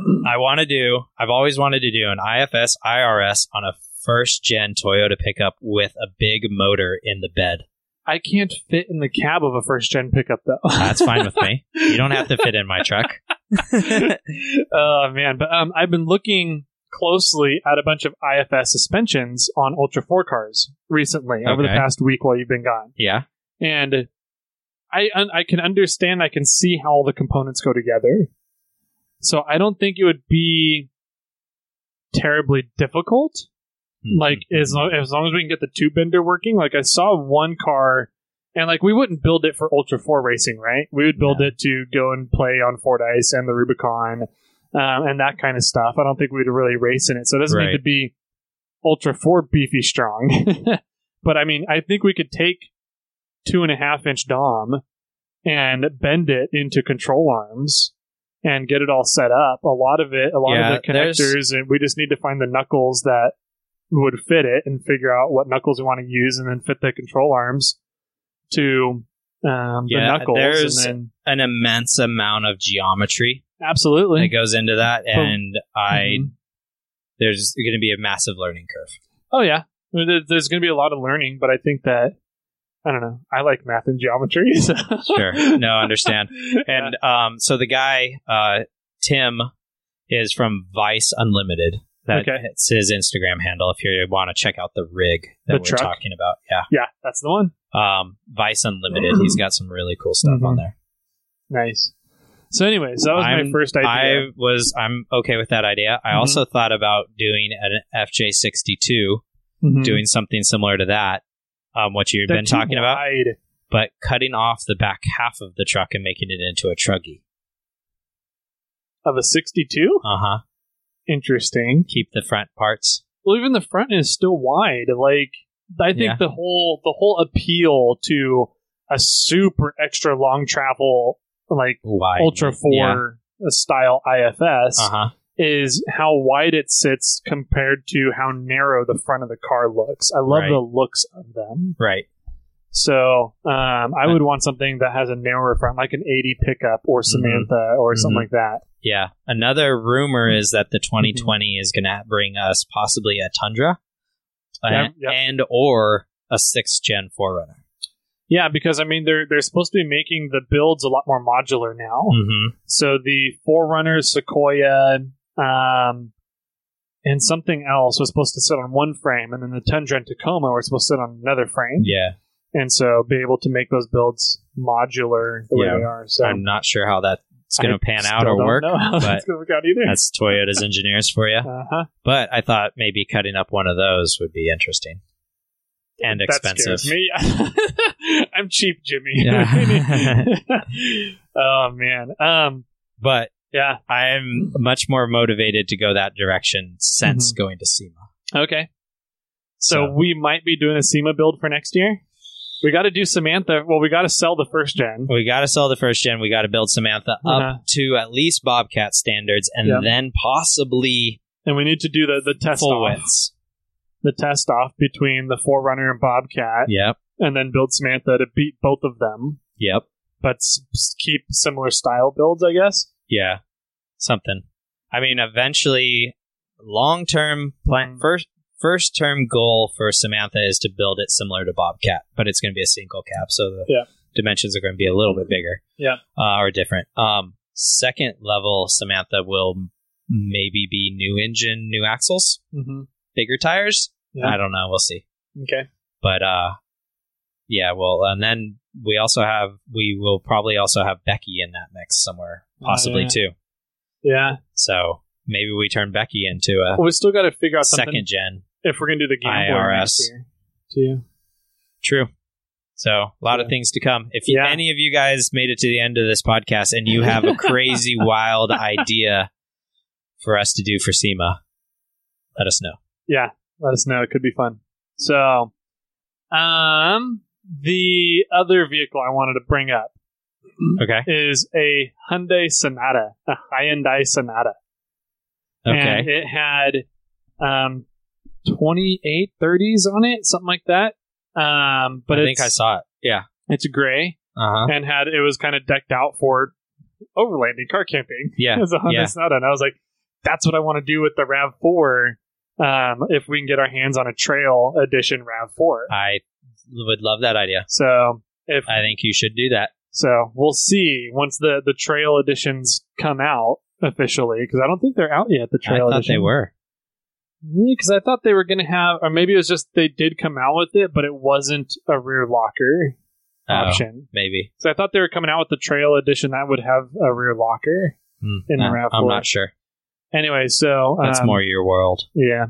I've always wanted to do an IFS IRS on a first-gen Toyota pickup with a big motor in the bed. I can't fit in the cab of a first-gen pickup, though. That's fine with me. You don't have to fit in my truck. Oh, man. But I've been looking closely at a bunch of IFS suspensions on Ultra 4 cars recently, over the past week while you've been gone. Yeah. And I can understand, I can see how all the components go together. So I don't think it would be terribly difficult. Like, as long as we can get the tube bender working. Like, I saw one car, and like, we wouldn't build it for Ultra 4 racing, right? We would build it to go and play on Ford Ice and the Rubicon, and that kind of stuff. I don't think we'd really race in it. So it doesn't need to be Ultra 4 beefy strong. But I mean, I think we could take 2.5-inch Dom and bend it into control arms and get it all set up. A lot of the connectors, and we just need to find the knuckles that would fit it and figure out what knuckles we want to use, and then fit the control arms to the knuckles. There's an immense amount of geometry absolutely that goes into that, and there's going to be a massive learning curve. Oh yeah, there's going to be a lot of learning, but I think that, I don't know, I like math and geometry. So. Sure, no, I understand. And so the guy Tim is from Vice Unlimited. It's his Instagram handle if you want to check out the rig that we're talking about. Yeah, that's the one. Vice Unlimited. He's got some really cool stuff on there. Nice. So anyways, that was my first idea. I'm okay with that idea. I also thought about doing an FJ62, doing something similar to that, what you've been talking about, but cutting off the back half of the truck and making it into a truggy. Of a 62? Uh-huh. Interesting. Keep the front parts. Well, even the front is still wide. Like, I think the whole appeal to a super extra long travel, like wide, Ultra 4 style IFS is how wide it sits compared to how narrow the front of the car looks. I love the looks of them. Right. So I would want something that has a narrower front, like an 80 pickup or Samantha or something like that. Yeah. Another rumor is that the 2020 is going to bring us possibly a Tundra and or a 6th gen 4Runner. Yeah, because I mean they're supposed to be making the builds a lot more modular now. So the 4Runner, Sequoia, and something else was supposed to sit on one frame, and then the Tundra and Tacoma were supposed to sit on another frame. Yeah. And so be able to make those builds modular the way they are. So I'm not sure how that's going to pan out or work, but that's going to work out either. That's Toyota's engineers for you. But I thought maybe cutting up one of those would be interesting and expensive. That scares me. I'm cheap, Jimmy. Yeah. Oh man. But yeah, I'm much more motivated to go that direction since going to SEMA. Okay. So we might be doing a SEMA build for next year. We got to do Samantha. Well, we got to sell the 1st gen. We got to sell the 1st gen. We got to build Samantha up to at least Bobcat standards, and then possibly. And we need to do the test full off. widths. The test off between the 4Runner and Bobcat. Yep. And then build Samantha to beat both of them. Yep. But keep similar style builds, I guess. Yeah. Something. I mean, eventually, long-term plan. First term goal for Samantha is to build it similar to Bobcat, but it's going to be a single cab, so the dimensions are going to be a little bit bigger, or different. Second level Samantha will maybe be new engine, new axles, bigger tires. Yeah. I don't know. We'll see. Okay, but well, and then we will probably also have Becky in that mix somewhere, possibly too. Yeah. So maybe we turn Becky into a. Well, we still got to figure out something. 2nd gen. If we're going to do the Gambler next year, too. True. So, a lot of things to come. If any of you guys made it to the end of this podcast and you have a crazy, wild idea for us to do for SEMA, let us know. Yeah, let us know. It could be fun. So, the other vehicle I wanted to bring up is a Hyundai Sonata, a Hyundai Sonata. Okay. And it had 2830s on it, something like that. But I think I saw it. Yeah, it's gray, and it was kind of decked out for overlanding, car camping. Yeah, as a Hyundai Sonata, and I was like, that's what I want to do with the RAV4. If we can get our hands on a Trail Edition RAV4, I would love that idea. So I think you should do that. So we'll see once the Trail Editions come out officially, because I don't think they're out yet. The Trail Edition. They were. Because I thought they were going to have, or maybe it was just they did come out with it, but it wasn't a rear locker option. Maybe. So I thought they were coming out with the Trail Edition that would have a reir locker in the RAV4. I'm not sure. Anyway, so that's more your world. Yeah.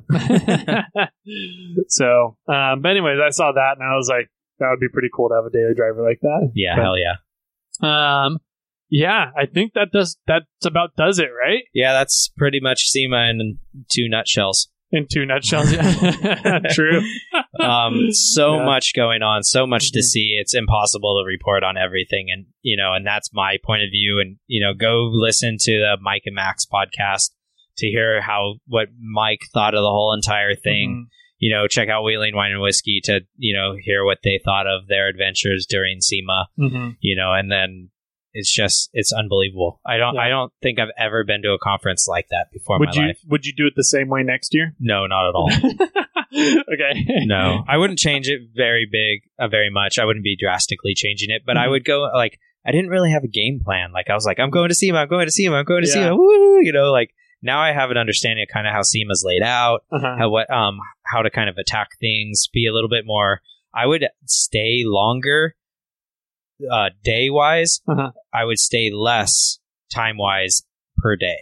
So, but anyways, I saw that and I was like, that would be pretty cool to have a daily driver like that. Yeah, hell yeah. Yeah, I think that's about does it, right? Yeah, that's pretty much SEMA in 2 nutshells. In 2 nutshells, yeah. True. So much going on, so much to see. It's impossible to report on everything. And, and that's my point of view. And, go listen to the Mike and Max podcast to hear what Mike thought of the whole entire thing. Check out Wheeling Wine and Whiskey to, hear what they thought of their adventures during SEMA, and then it's unbelievable. I don't think I've ever been to a conference like that before in my life. Would you do it the same way next year? No, not at all. Okay. No, I wouldn't change it very much. I wouldn't be drastically changing it, but I would go I didn't really have a game plan. I was like, I'm going to SEMA, I'm going to SEMA, I'm going to SEMA. Woo! Now I have an understanding of kind of how SEMA's laid out, how to kind of attack things, be a little bit more. I would stay longer day wise. I would stay less time wise per day.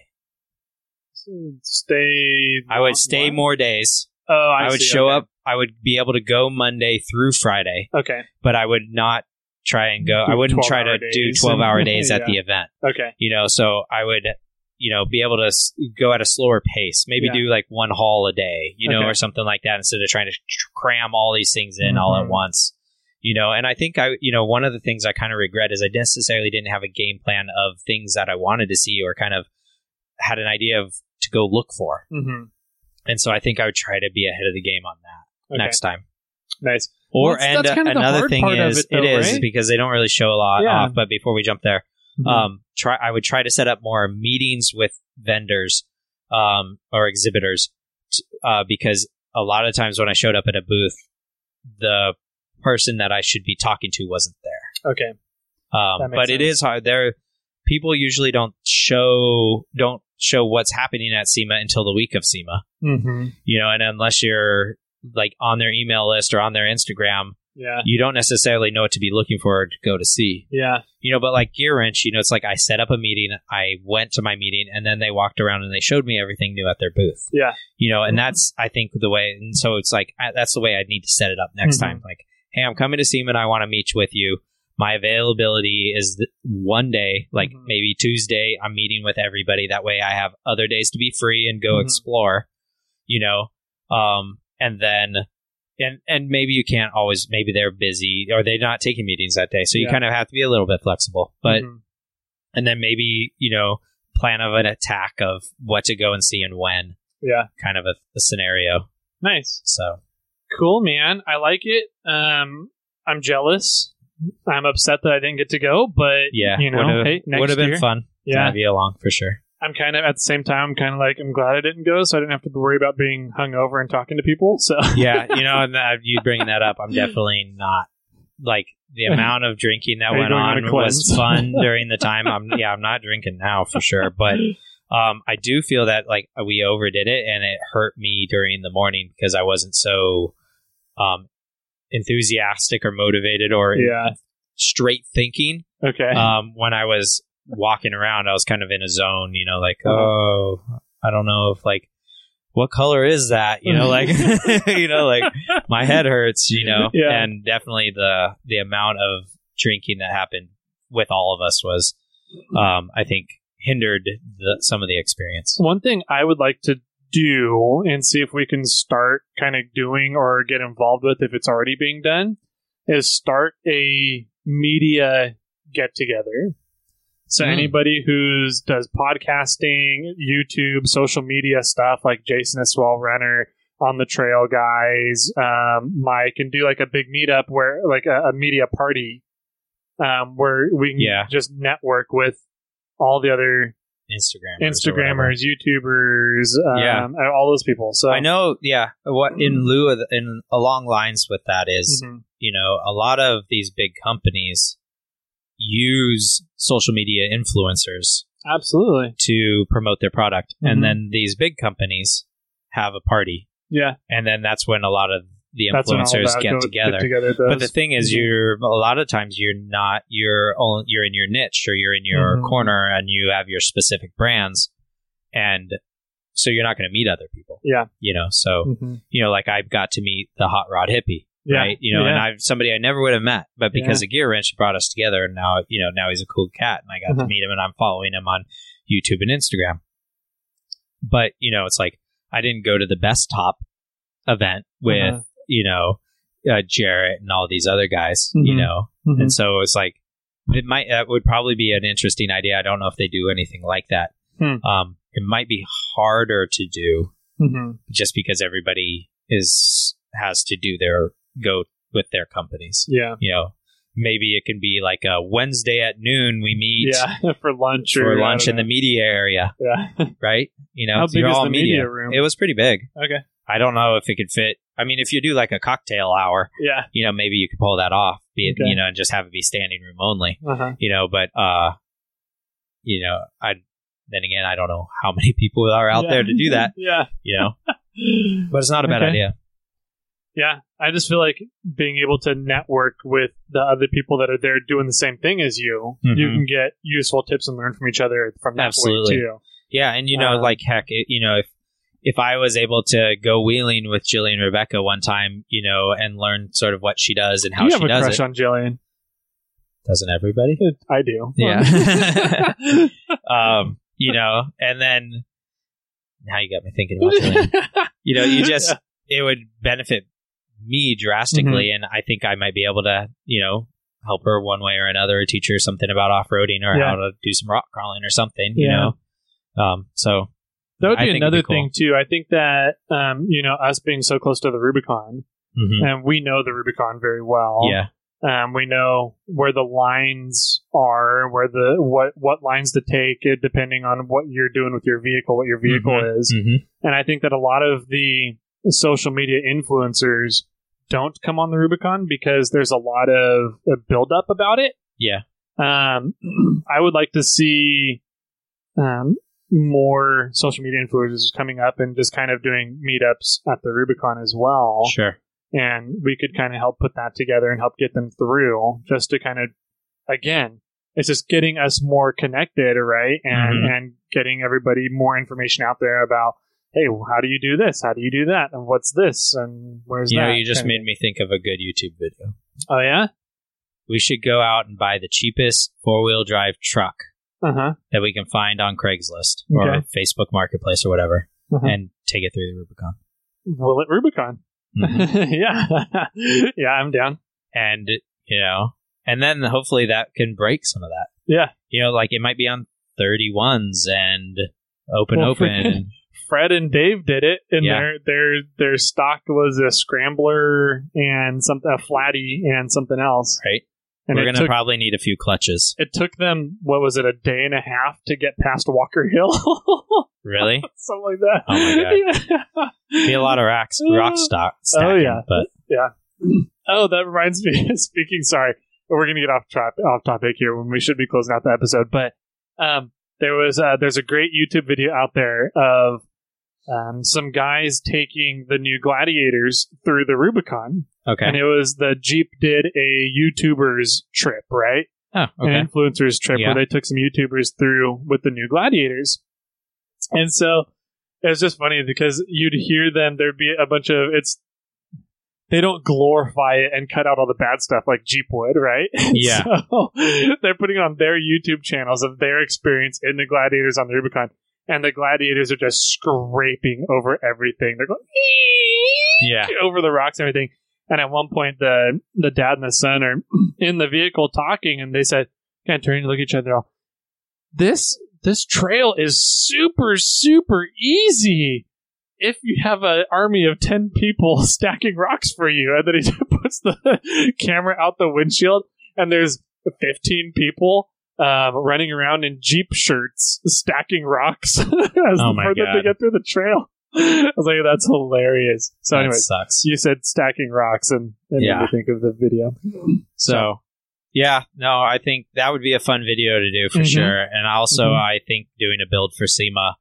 I would stay more days. Oh, I would show up. I would be able to go Monday through Friday. Okay. But I would not try and go. I wouldn't try to do 12-hour days at the event. Okay. So I would, be able to go at a slower pace. Maybe do one haul a day, or something like that, instead of trying to cram all these things in all at once. And I think one of the things I kind of regret is I necessarily didn't have a game plan of things that I wanted to see, or kind of had an idea of to go look for. And so I think I would try to be ahead of the game on that next time. Nice. Or Well, that's kind of the another hard thing part of is it, though, it is right? because they don't really show a lot Yeah. off. But before we jump there, Mhm. I would try to set up more meetings with vendors or exhibitors because a lot of times when I showed up at a booth, the person that I should be talking to wasn't there. Okay. That makes But it sense. is hard. People usually don't show what's happening at SEMA until the week of SEMA. Mm-hmm. You know, and unless you're like on their email list or on their Instagram, Yeah. you don't necessarily know what to be looking for to go to see. Yeah. You know, but like Gear Wrench, you know, it's like I set up a meeting, I went to my meeting, and then they walked around and they showed me everything new at their booth. Yeah. You know, and that's, I think, the way, and so it's like, that's the way I'd need to set it up next time. Like, hey, I'm coming to SEMA and I want to meet with you. My availability is one day, like maybe Tuesday, I'm meeting with everybody. That way I have other days to be free and go explore, you know, and then, and maybe you can't always, maybe they're busy or they're not taking meetings that day. So you kind of have to be a little bit flexible, but, and then maybe, you know, plan of an attack of what to go and see and when, kind of a scenario. Nice. So Cool, man. I like it. I'm jealous. I'm upset that I didn't get to go, but yeah, you know, hey, next would have been year. fun to Yeah. have you along for sure. I'm kind of at the same time. I'm kind of like I'm glad I didn't go, so I didn't have to worry about being hungover and talking to people. So Yeah, you know, and you bringing that up, I'm definitely not like the amount of drinking that Are you went going on on a cleanse? was fun during the time. I'm not drinking now for sure, but I do feel that like we overdid it and it hurt me during the morning because I wasn't so enthusiastic or motivated or straight thinking. Okay. When I was walking around, I was kind of in a zone, you know, like, oh, I don't know if like, what color is that? You know, like, you know, like my head hurts, you know, and definitely the amount of drinking that happened with all of us was, I think hindered some of the experience. One thing I would like to do and see if we can start kind of doing or get involved with if it's already being done is start a media get together. So anybody who's does podcasting, YouTube, social media stuff like Jason at Swell Runner, On the Trail guys, Mike, and do like a big meetup where like a media party where we can just network with all the other Instagrammers, YouTubers, all those people. So I know, what in lieu of in along lines with that is, you know, a lot of these big companies use social media influencers absolutely to promote their product, and then these big companies have a party, and then that's when a lot of the influencers get together. But the thing is, a lot of times you're in your niche or you're in your corner and you have your specific brands, and so you're not going to meet other people. Yeah, you know. So you know, like I got to meet the Hot Rod Hippie, right? You know, and somebody I never would have met, but because of Gear Wrench brought us together, and now now he's a cool cat, and I got to meet him, and I'm following him on YouTube and Instagram. But you know, it's like I didn't go to the Best Top event with Jarrett and all these other guys, you know, and so it's like that would probably be an interesting idea. I don't know if they do anything like that. It might be harder to do just because everybody has to go with their companies. Yeah, you know, maybe it can be like a Wednesday at noon we meet for lunch in the media area. Yeah, right. You know, how big is the media room? It was pretty big. Okay. I don't know if it could fit. I mean, if you do like a cocktail hour, you know, maybe you could pull that off, you know, and just have it be standing room only, you know, but, you know, then again, I don't know how many people are out there to do that, you know, but it's not a bad idea. Yeah. I just feel like being able to network with the other people that are there doing the same thing as you, you can get useful tips and learn from each other from that way too. Yeah. And, you know, like heck, you know, if I was able to go wheeling with Jillian Rebecca one time, you know, and learn sort of what she does and how she does it. You have a crush on Jillian. Doesn't everybody? I do. Yeah. You know, and then now you got me thinking about Jillian. You know, it would benefit me drastically, and I think I might be able to, you know, help her one way or another, or teach her something about off-roading or how to do some rock crawling or something, you know. So that would be another thing too. I think that you know, us being so close to the Rubicon, and we know the Rubicon very well. Yeah. We know where the lines are, where what lines to take, depending on what you're doing with your vehicle, what your vehicle is. And I think that a lot of the social media influencers don't come on the Rubicon because there's a lot of buildup about it. Yeah. I would like to see more social media influencers coming up and just kind of doing meetups at the Rubicon as well. Sure. And we could kind of help put that together and help get them through, just to kind of, again, it's just getting us more connected, right? And getting everybody more information out there about, hey, how do you do this? How do you do that? And what's this? And where's that? You just made me think of a good YouTube video. Oh, yeah? We should go out and buy the cheapest four-wheel drive truck that we can find on Craigslist or Facebook Marketplace or whatever, and take it through the Rubicon. Will it Rubicon? Yeah. Yeah, I'm down. And, and then hopefully that can break some of that. Yeah. Like it might be on 31s and open. Fred and Dave did it, and their stock was a scrambler and a flatty and something else. Right. And we're going to probably need a few clutches. It took them, what was it, a day and a half to get past Walker Hill? Really? Something like that. Oh, my God. Yeah. Be a lot of rock stock stacking, oh, yeah. But. Yeah. Oh, that reminds me, sorry, we're going to get off topic here when we should be closing out the episode, but there's a great YouTube video out there of some guys taking the new Gladiators through the Rubicon. Okay. And it was the Jeep did a YouTubers trip, right? Oh, okay. An influencers trip where they took some YouTubers through with the new Gladiators. And so it was just funny because you'd hear them, there'd be a bunch of, they don't glorify it and cut out all the bad stuff like Jeep would, right? Yeah. So they're putting on their YouTube channels of their experience in the Gladiators on the Rubicon. And the Gladiators are just scraping over everything. They're going over the rocks and everything. And at one point, the dad and the son are in the vehicle talking, and they said, kind of turning to look at each other, all, this trail is super, super easy if you have an army of 10 people stacking rocks for you. And then he puts the camera out the windshield, and there's 15 people running around in Jeep shirts stacking rocks for them to get through the trail. I was like, that's hilarious. So anyway, you said stacking rocks and made me think of the video. So I think that would be a fun video to do for sure. And also, I think doing a build for SEMA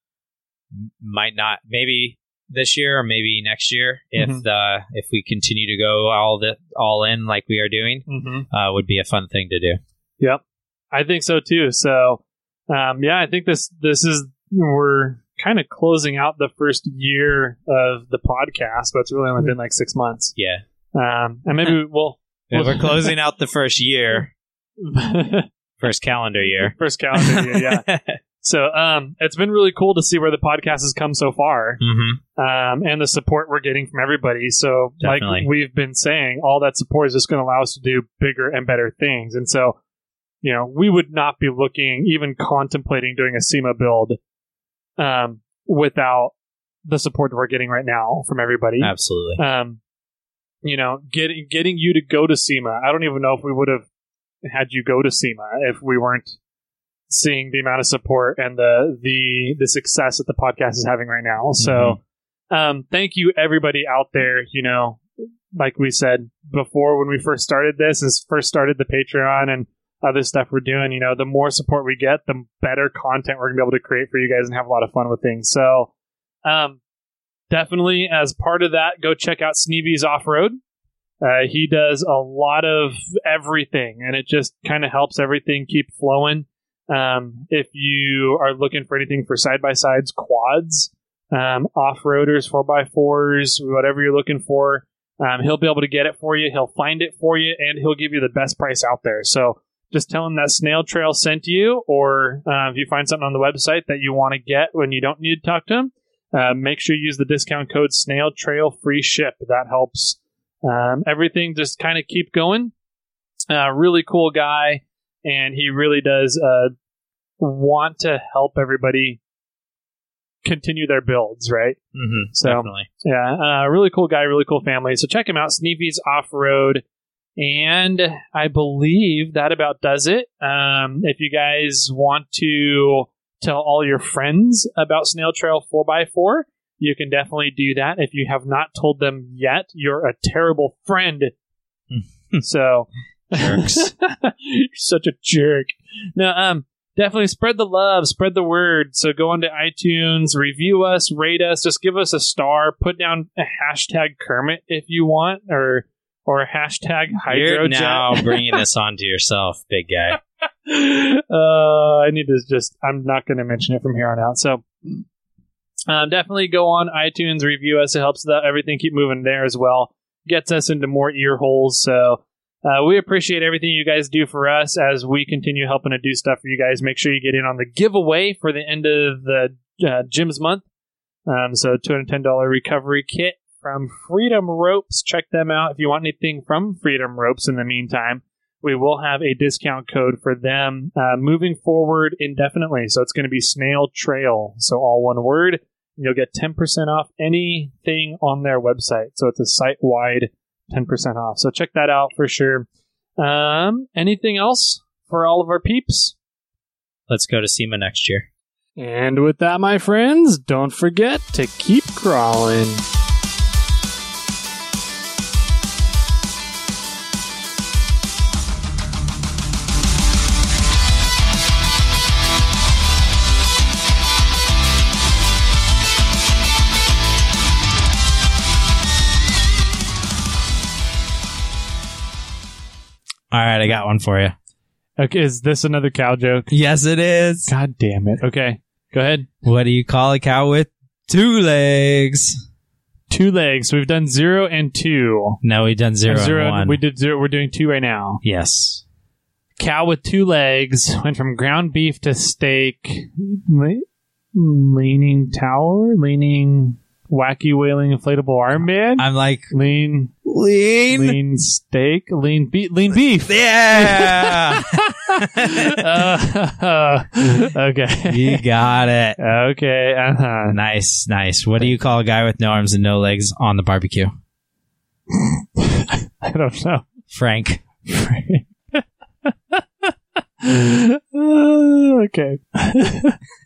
might not, maybe this year or maybe next year, if we continue to go all in like we are doing, would be a fun thing to do. Yep, I think so too. So, I think this is, we're kind of closing out the first year of the podcast, but it's really only been like 6 months. Yeah. And maybe we're closing out the first year. First calendar year. Yeah. So it's been really cool to see where the podcast has come so far, and the support we're getting from everybody. So definitely, like we've been saying, all that support is just going to allow us to do bigger and better things. And so, we would not be even contemplating doing a SEMA build without the support that we're getting right now from everybody. Absolutely. Getting you to go to SEMA. I don't even know if we would have had you go to SEMA if we weren't seeing the amount of support and the success that the podcast is having right now. So, thank you everybody out there. Like we said before, when we first started the Patreon and other stuff we're doing, the more support we get, the better content we're gonna be able to create for you guys and have a lot of fun with things. So, definitely as part of that, go check out Sneevy's Off-Road. He does a lot of everything, and it just kind of helps everything keep flowing. If you are looking for anything for side-by-sides, quads, off-roaders, 4x4s, whatever you're looking for, he'll be able to get it for you. He'll find it for you, and he'll give you the best price out there. So just tell him that Snail Trail sent you, or if you find something on the website that you want to get when you don't need to talk to him, make sure you use the discount code Snail Trail free ship. That helps everything just kind of keep going. Really cool guy, and he really does want to help everybody continue their builds, right? Mm-hmm, So, definitely. Yeah, really cool guy, really cool family. So check him out, Sneefy's Off-Road. And I believe that about does it. If you guys want to tell all your friends about Snail Trail 4x4, you can definitely do that. If you have not told them yet, you're a terrible friend. So, Jerks. you're such a jerk. No, definitely spread the love, spread the word. So go onto iTunes, review us, rate us, just give us a star, put down a hashtag Kermit if you want, or hashtag Hydrojet. You're now bringing this onto yourself, big guy. I'm not going to mention it from here on out. So definitely go on iTunes, review us. It helps everything keep moving there as well. Gets us into more ear holes. So we appreciate everything you guys do for us as we continue helping to do stuff for you guys. Make sure you get in on the giveaway for the end of the Gyms month. So $210 recovery kit from Freedom Ropes. Check them out if you want anything from Freedom Ropes. In the meantime, we will have a discount code for them moving forward indefinitely. So it's going to be Snail Trail. So all one word. You'll get 10% off anything on their website. So it's a site-wide 10% off. So check that out for sure. Anything else for all of our peeps? Let's go to SEMA next year. And with that, my friends, don't forget to keep crawling. All right, I got one for you. Okay, is this another cow joke? Yes, it is. God damn it. Okay, go ahead. What do you call a cow with 2 legs? 2 legs. We've done 0 and 2. No, we've done 0 and 1. We did 0. We're doing 2 right now. Yes. Cow with 2 legs went from ground beef to steak. Leaning tower? Leaning wacky wailing inflatable armband? I'm like... Lean steak? Lean beef. Yeah! Okay. You got it. Okay. Uh-huh. Nice. What do you call a guy with no arms and no legs on the barbecue? I don't know. Frank. Okay.